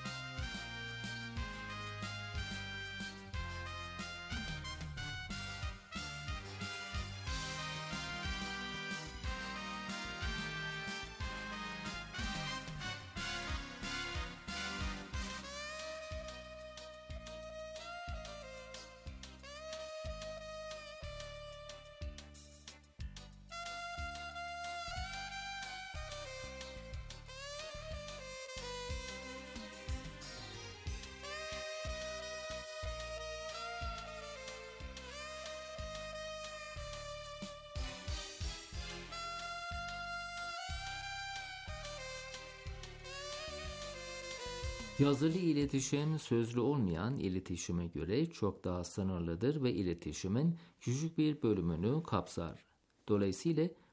Yazılı iletişim sözlü olmayan iletişime göre çok daha sınırlıdır ve iletişimin küçük bir bölümünü kapsar. Dolayısıyla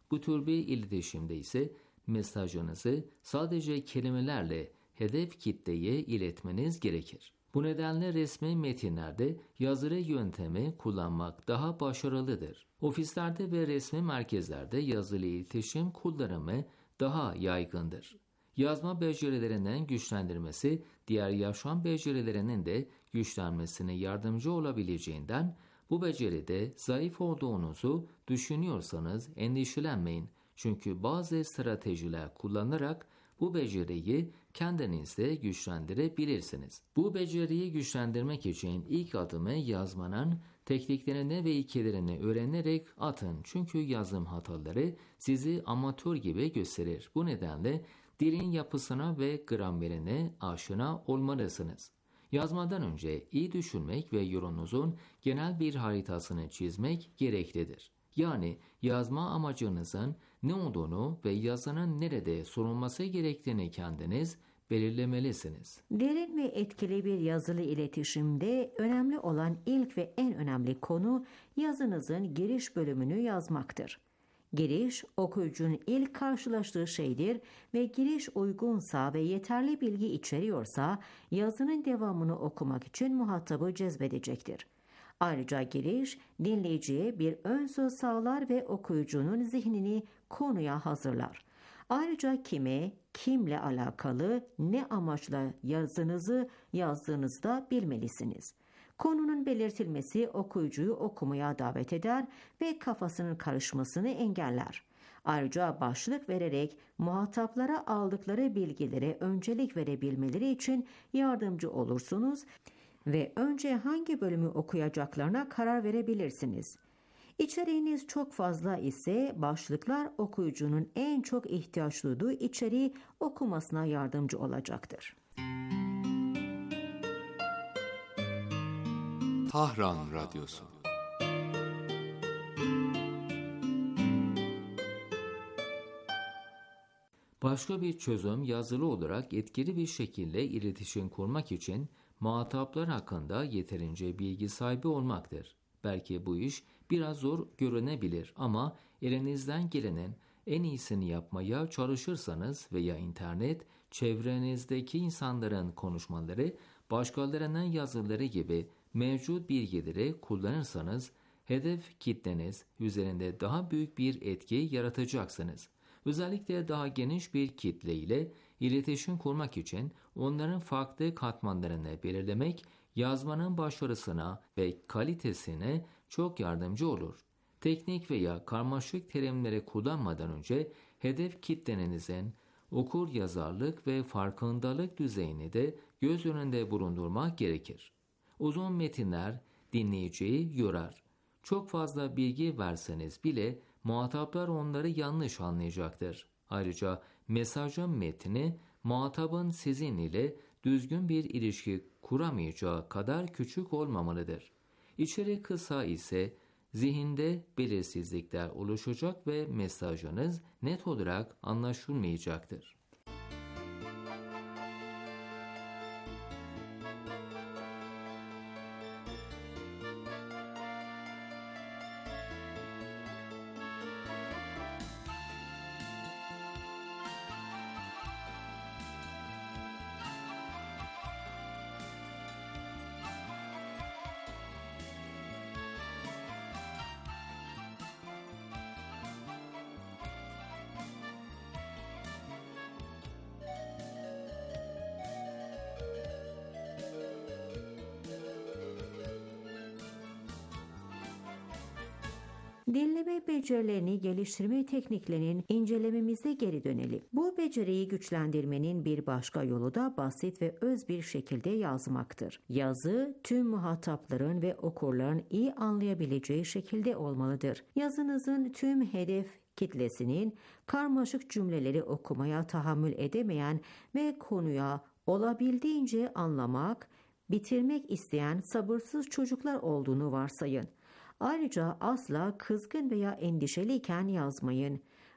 Bu tür bir iletişimde ise mesajınızı sadece kelimelerle hedef kitleye iletmeniz gerekir. Bu nedenle resmi metinlerde yazılı yöntemi kullanmak daha başarılıdır. Ofislerde ve resmi merkezlerde yazılı iletişim kullanımı daha yaygındır. Yazma becerilerinin güçlendirmesi, diğer yaşam becerilerinin de güçlenmesine yardımcı olabileceğinden bu beceride zayıf olduğunuzu düşünüyorsanız endişelenmeyin. Çünkü bazı stratejiler kullanarak bu beceriyi kendinizde güçlendirebilirsiniz. Bu beceriyi güçlendirmek için ilk adımı yazmanın tekniklerini ve ilkelerini öğrenerek atın. Çünkü yazım hataları sizi amatör gibi gösterir. Bu nedenle dilin yapısına ve gramerine aşina olmalısınız. Yazmadan önce iyi düşünmek ve yorumunuzun genel bir haritasını çizmek gereklidir. Yani yazma amacınızın ne olduğunu ve yazının nerede sorulması gerektiğini kendiniz belirlemelisiniz. Derin ve etkili bir yazılı iletişimde önemli olan ilk ve en önemli konu yazınızın giriş bölümünü yazmaktır. Giriş, okuyucunun ilk karşılaştığı şeydir ve giriş uygunsa ve yeterli bilgi içeriyorsa yazının devamını okumak için muhatabı cezbedecektir. Ayrıca giriş, dinleyiciye bir ön söz sağlar ve okuyucunun zihnini konuya hazırlar. Ayrıca kime, kimle alakalı, ne amaçla yazdığınızı da bilmelisiniz. Konunun belirtilmesi okuyucuyu okumaya davet eder ve kafasının karışmasını engeller. Ayrıca başlık vererek muhataplara aldıkları bilgilere öncelik verebilmeleri için yardımcı olursunuz ve önce hangi bölümü okuyacaklarına karar verebilirsiniz. İçeriğiniz çok fazla ise başlıklar okuyucunun en çok ihtiyaç duyduğu içeriği okumasına yardımcı olacaktır. Tahran Radyosu. Başka bir çözüm yazılı olarak etkili bir şekilde iletişim kurmak için muhataplar hakkında yeterince bilgi sahibi olmaktır. Belki bu iş biraz zor görünebilir ama elinizden gelenin en iyisini yapmaya çalışırsanız veya internet, çevrenizdeki insanların konuşmaları, başkalarının yazıları gibi mevcut bilgileri kullanırsanız hedef kitleniz üzerinde daha büyük bir etki yaratacaksınız. Özellikle daha geniş bir kitle ile iletişim kurmak için onların farklı katmanlarını belirlemek yazmanın başarısına ve kalitesine çok yardımcı olur. Teknik veya karmaşık terimleri kullanmadan önce hedef kitlenizin okur yazarlık ve farkındalık düzeyini de göz önünde bulundurmak gerekir. Uzun metinler dinleyiciyi yorar. Çok fazla bilgi verseniz bile muhataplar onları yanlış anlayacaktır. Ayrıca mesajın metni muhatabın sizin ile düzgün bir ilişki kuramayacağı kadar küçük olmamalıdır. İçerik kısa ise zihinde belirsizlikler oluşacak ve mesajınız net olarak anlaşılmayacaktır. Dinleme becerilerini geliştirme tekniklerinin incelememize geri dönelim. Bu beceriyi güçlendirmenin bir başka yolu da basit ve öz bir şekilde yazmaktır. Yazı tüm muhatapların ve okurların iyi anlayabileceği şekilde olmalıdır. Yazınızın tüm hedef kitlesinin karmaşık cümleleri okumaya tahammül edemeyen ve konuya olabildiğince anlamak, bitirmek isteyen sabırsız çocuklar olduğunu varsayın. Ayrıca asla kızgın veya endişeliyken yazmayın.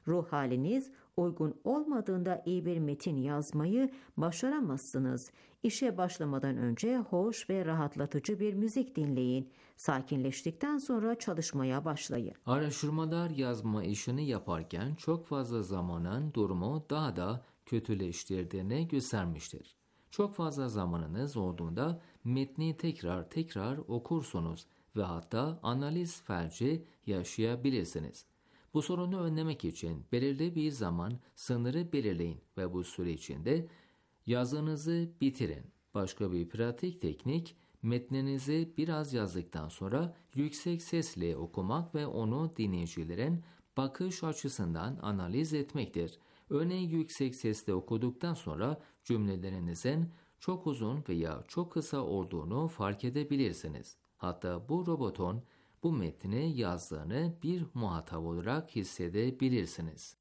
Ruh haliniz uygun olmadığında iyi bir metin yazmayı başaramazsınız. İşe başlamadan önce hoş ve rahatlatıcı bir müzik dinleyin. Sakinleştikten sonra çalışmaya başlayın. Araştırmalar yazma işini yaparken çok fazla zamanın durumu daha da kötüleştirdiğini göstermiştir. Çok fazla zamanınız olduğunda metni tekrar okursunuz ve hatta analiz felci yaşayabilirsiniz. Bu sorunu önlemek için belirli bir zaman sınırı belirleyin ve bu süre içinde yazınızı bitirin. Başka bir pratik teknik, metninizi biraz yazdıktan sonra yüksek sesle okumak ve onu dinleyicilerin bakış açısından analiz etmektir. Örneğin yüksek sesle okuduktan sonra cümlelerinizin çok uzun veya çok kısa olduğunu fark edebilirsiniz. Hatta bu robotun bu metni yazdığını bir muhatap olarak hissedebilirsiniz.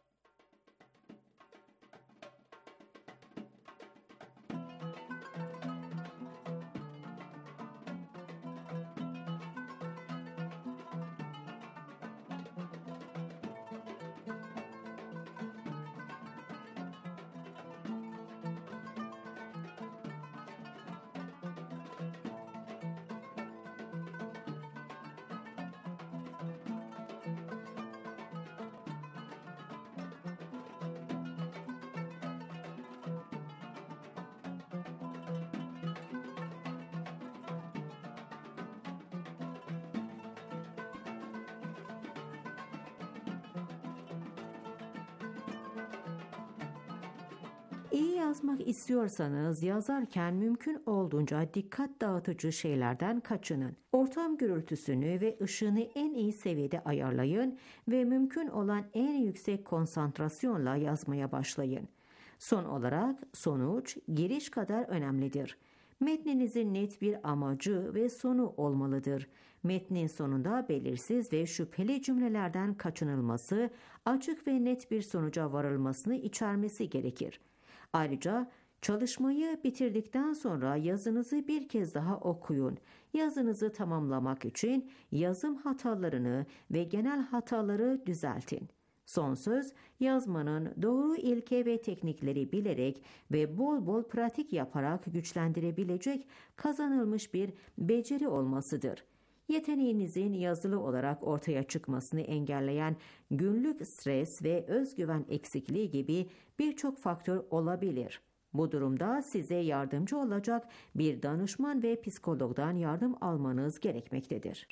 İyi yazmak istiyorsanız yazarken mümkün olduğunca dikkat dağıtıcı şeylerden kaçının. Ortam gürültüsünü ve ışığını en iyi seviyede ayarlayın ve mümkün olan en yüksek konsantrasyonla yazmaya başlayın. Son olarak sonuç giriş kadar önemlidir. Metninizin net bir amacı ve sonu olmalıdır. Metnin sonunda belirsiz ve şüpheli cümlelerden kaçınılması, açık ve net bir sonuca varılmasını içermesi gerekir. Ayrıca çalışmayı bitirdikten sonra yazınızı bir kez daha okuyun. Yazınızı tamamlamak için yazım hatalarını ve genel hataları düzeltin. Son söz, yazmanın doğru ilke ve teknikleri bilerek ve bol bol pratik yaparak güçlendirebilecek kazanılmış bir beceri olmasıdır. Yeteneğinizin yazılı olarak ortaya çıkmasını engelleyen günlük stres ve özgüven eksikliği gibi birçok faktör olabilir. Bu durumda size yardımcı olacak bir danışman ve psikologdan yardım almanız gerekmektedir.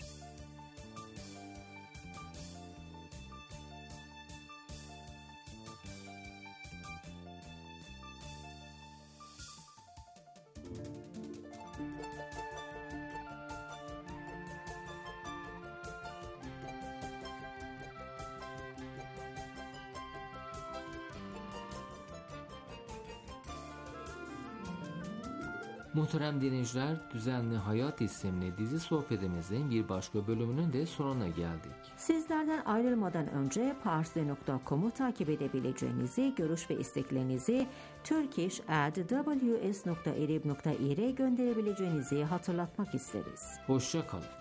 Muhterem dinleyiciler, Düzenli Hayat isimli dizi sohbetimizin bir başka bölümünün de sonuna geldik. Sizlerden ayrılmadan önce parsley.com'u takip edebileceğinizi, görüş ve isteklerinizi turkish@ws.erib.ir'e gönderebileceğinizi hatırlatmak isteriz. Hoşça kalın.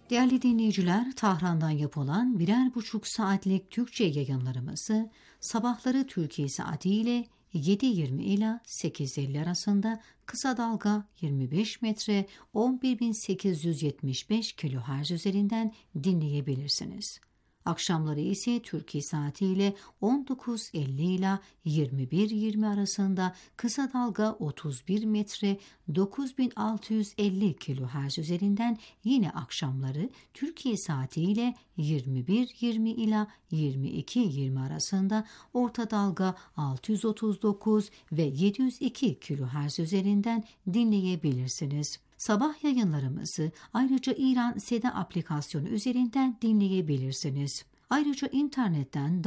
Değerli dinleyiciler, Tahran'dan yapılan 1,5 saatlik Türkçe yayınlarımızı sabahları Türkiye saatiyle 7.20 ila 8.50 arasında kısa dalga 25 metre 11.875 kHz üzerinden dinleyebilirsiniz. Akşamları ise Türkiye saatiyle 19.50 ila 21.20 arasında kısa dalga 31 metre 9650 kHz üzerinden yine akşamları Türkiye saatiyle 21.20 ila 22.20 arasında orta dalga 639 ve 702 kHz üzerinden dinleyebilirsiniz. Sabah yayınlarımızı ayrıca İran Seda aplikasyonu üzerinden dinleyebilirsiniz. Ayrıca internetten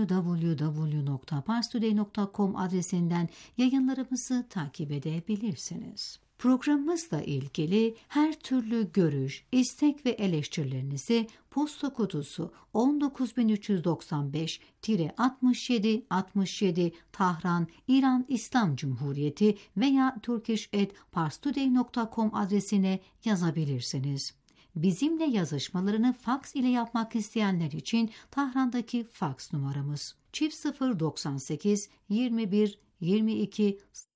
www.parstoday.com adresinden yayınlarımızı takip edebilirsiniz. Programımızla ilgili her türlü görüş, istek ve eleştirilerinizi posta kutusu 19395-6767 Tahran, İran İslam Cumhuriyeti veya turkish@parstoday.com adresine yazabilirsiniz. Bizimle yazışmalarını faks ile yapmak isteyenler için Tahran'daki faks numaramız +098 21 22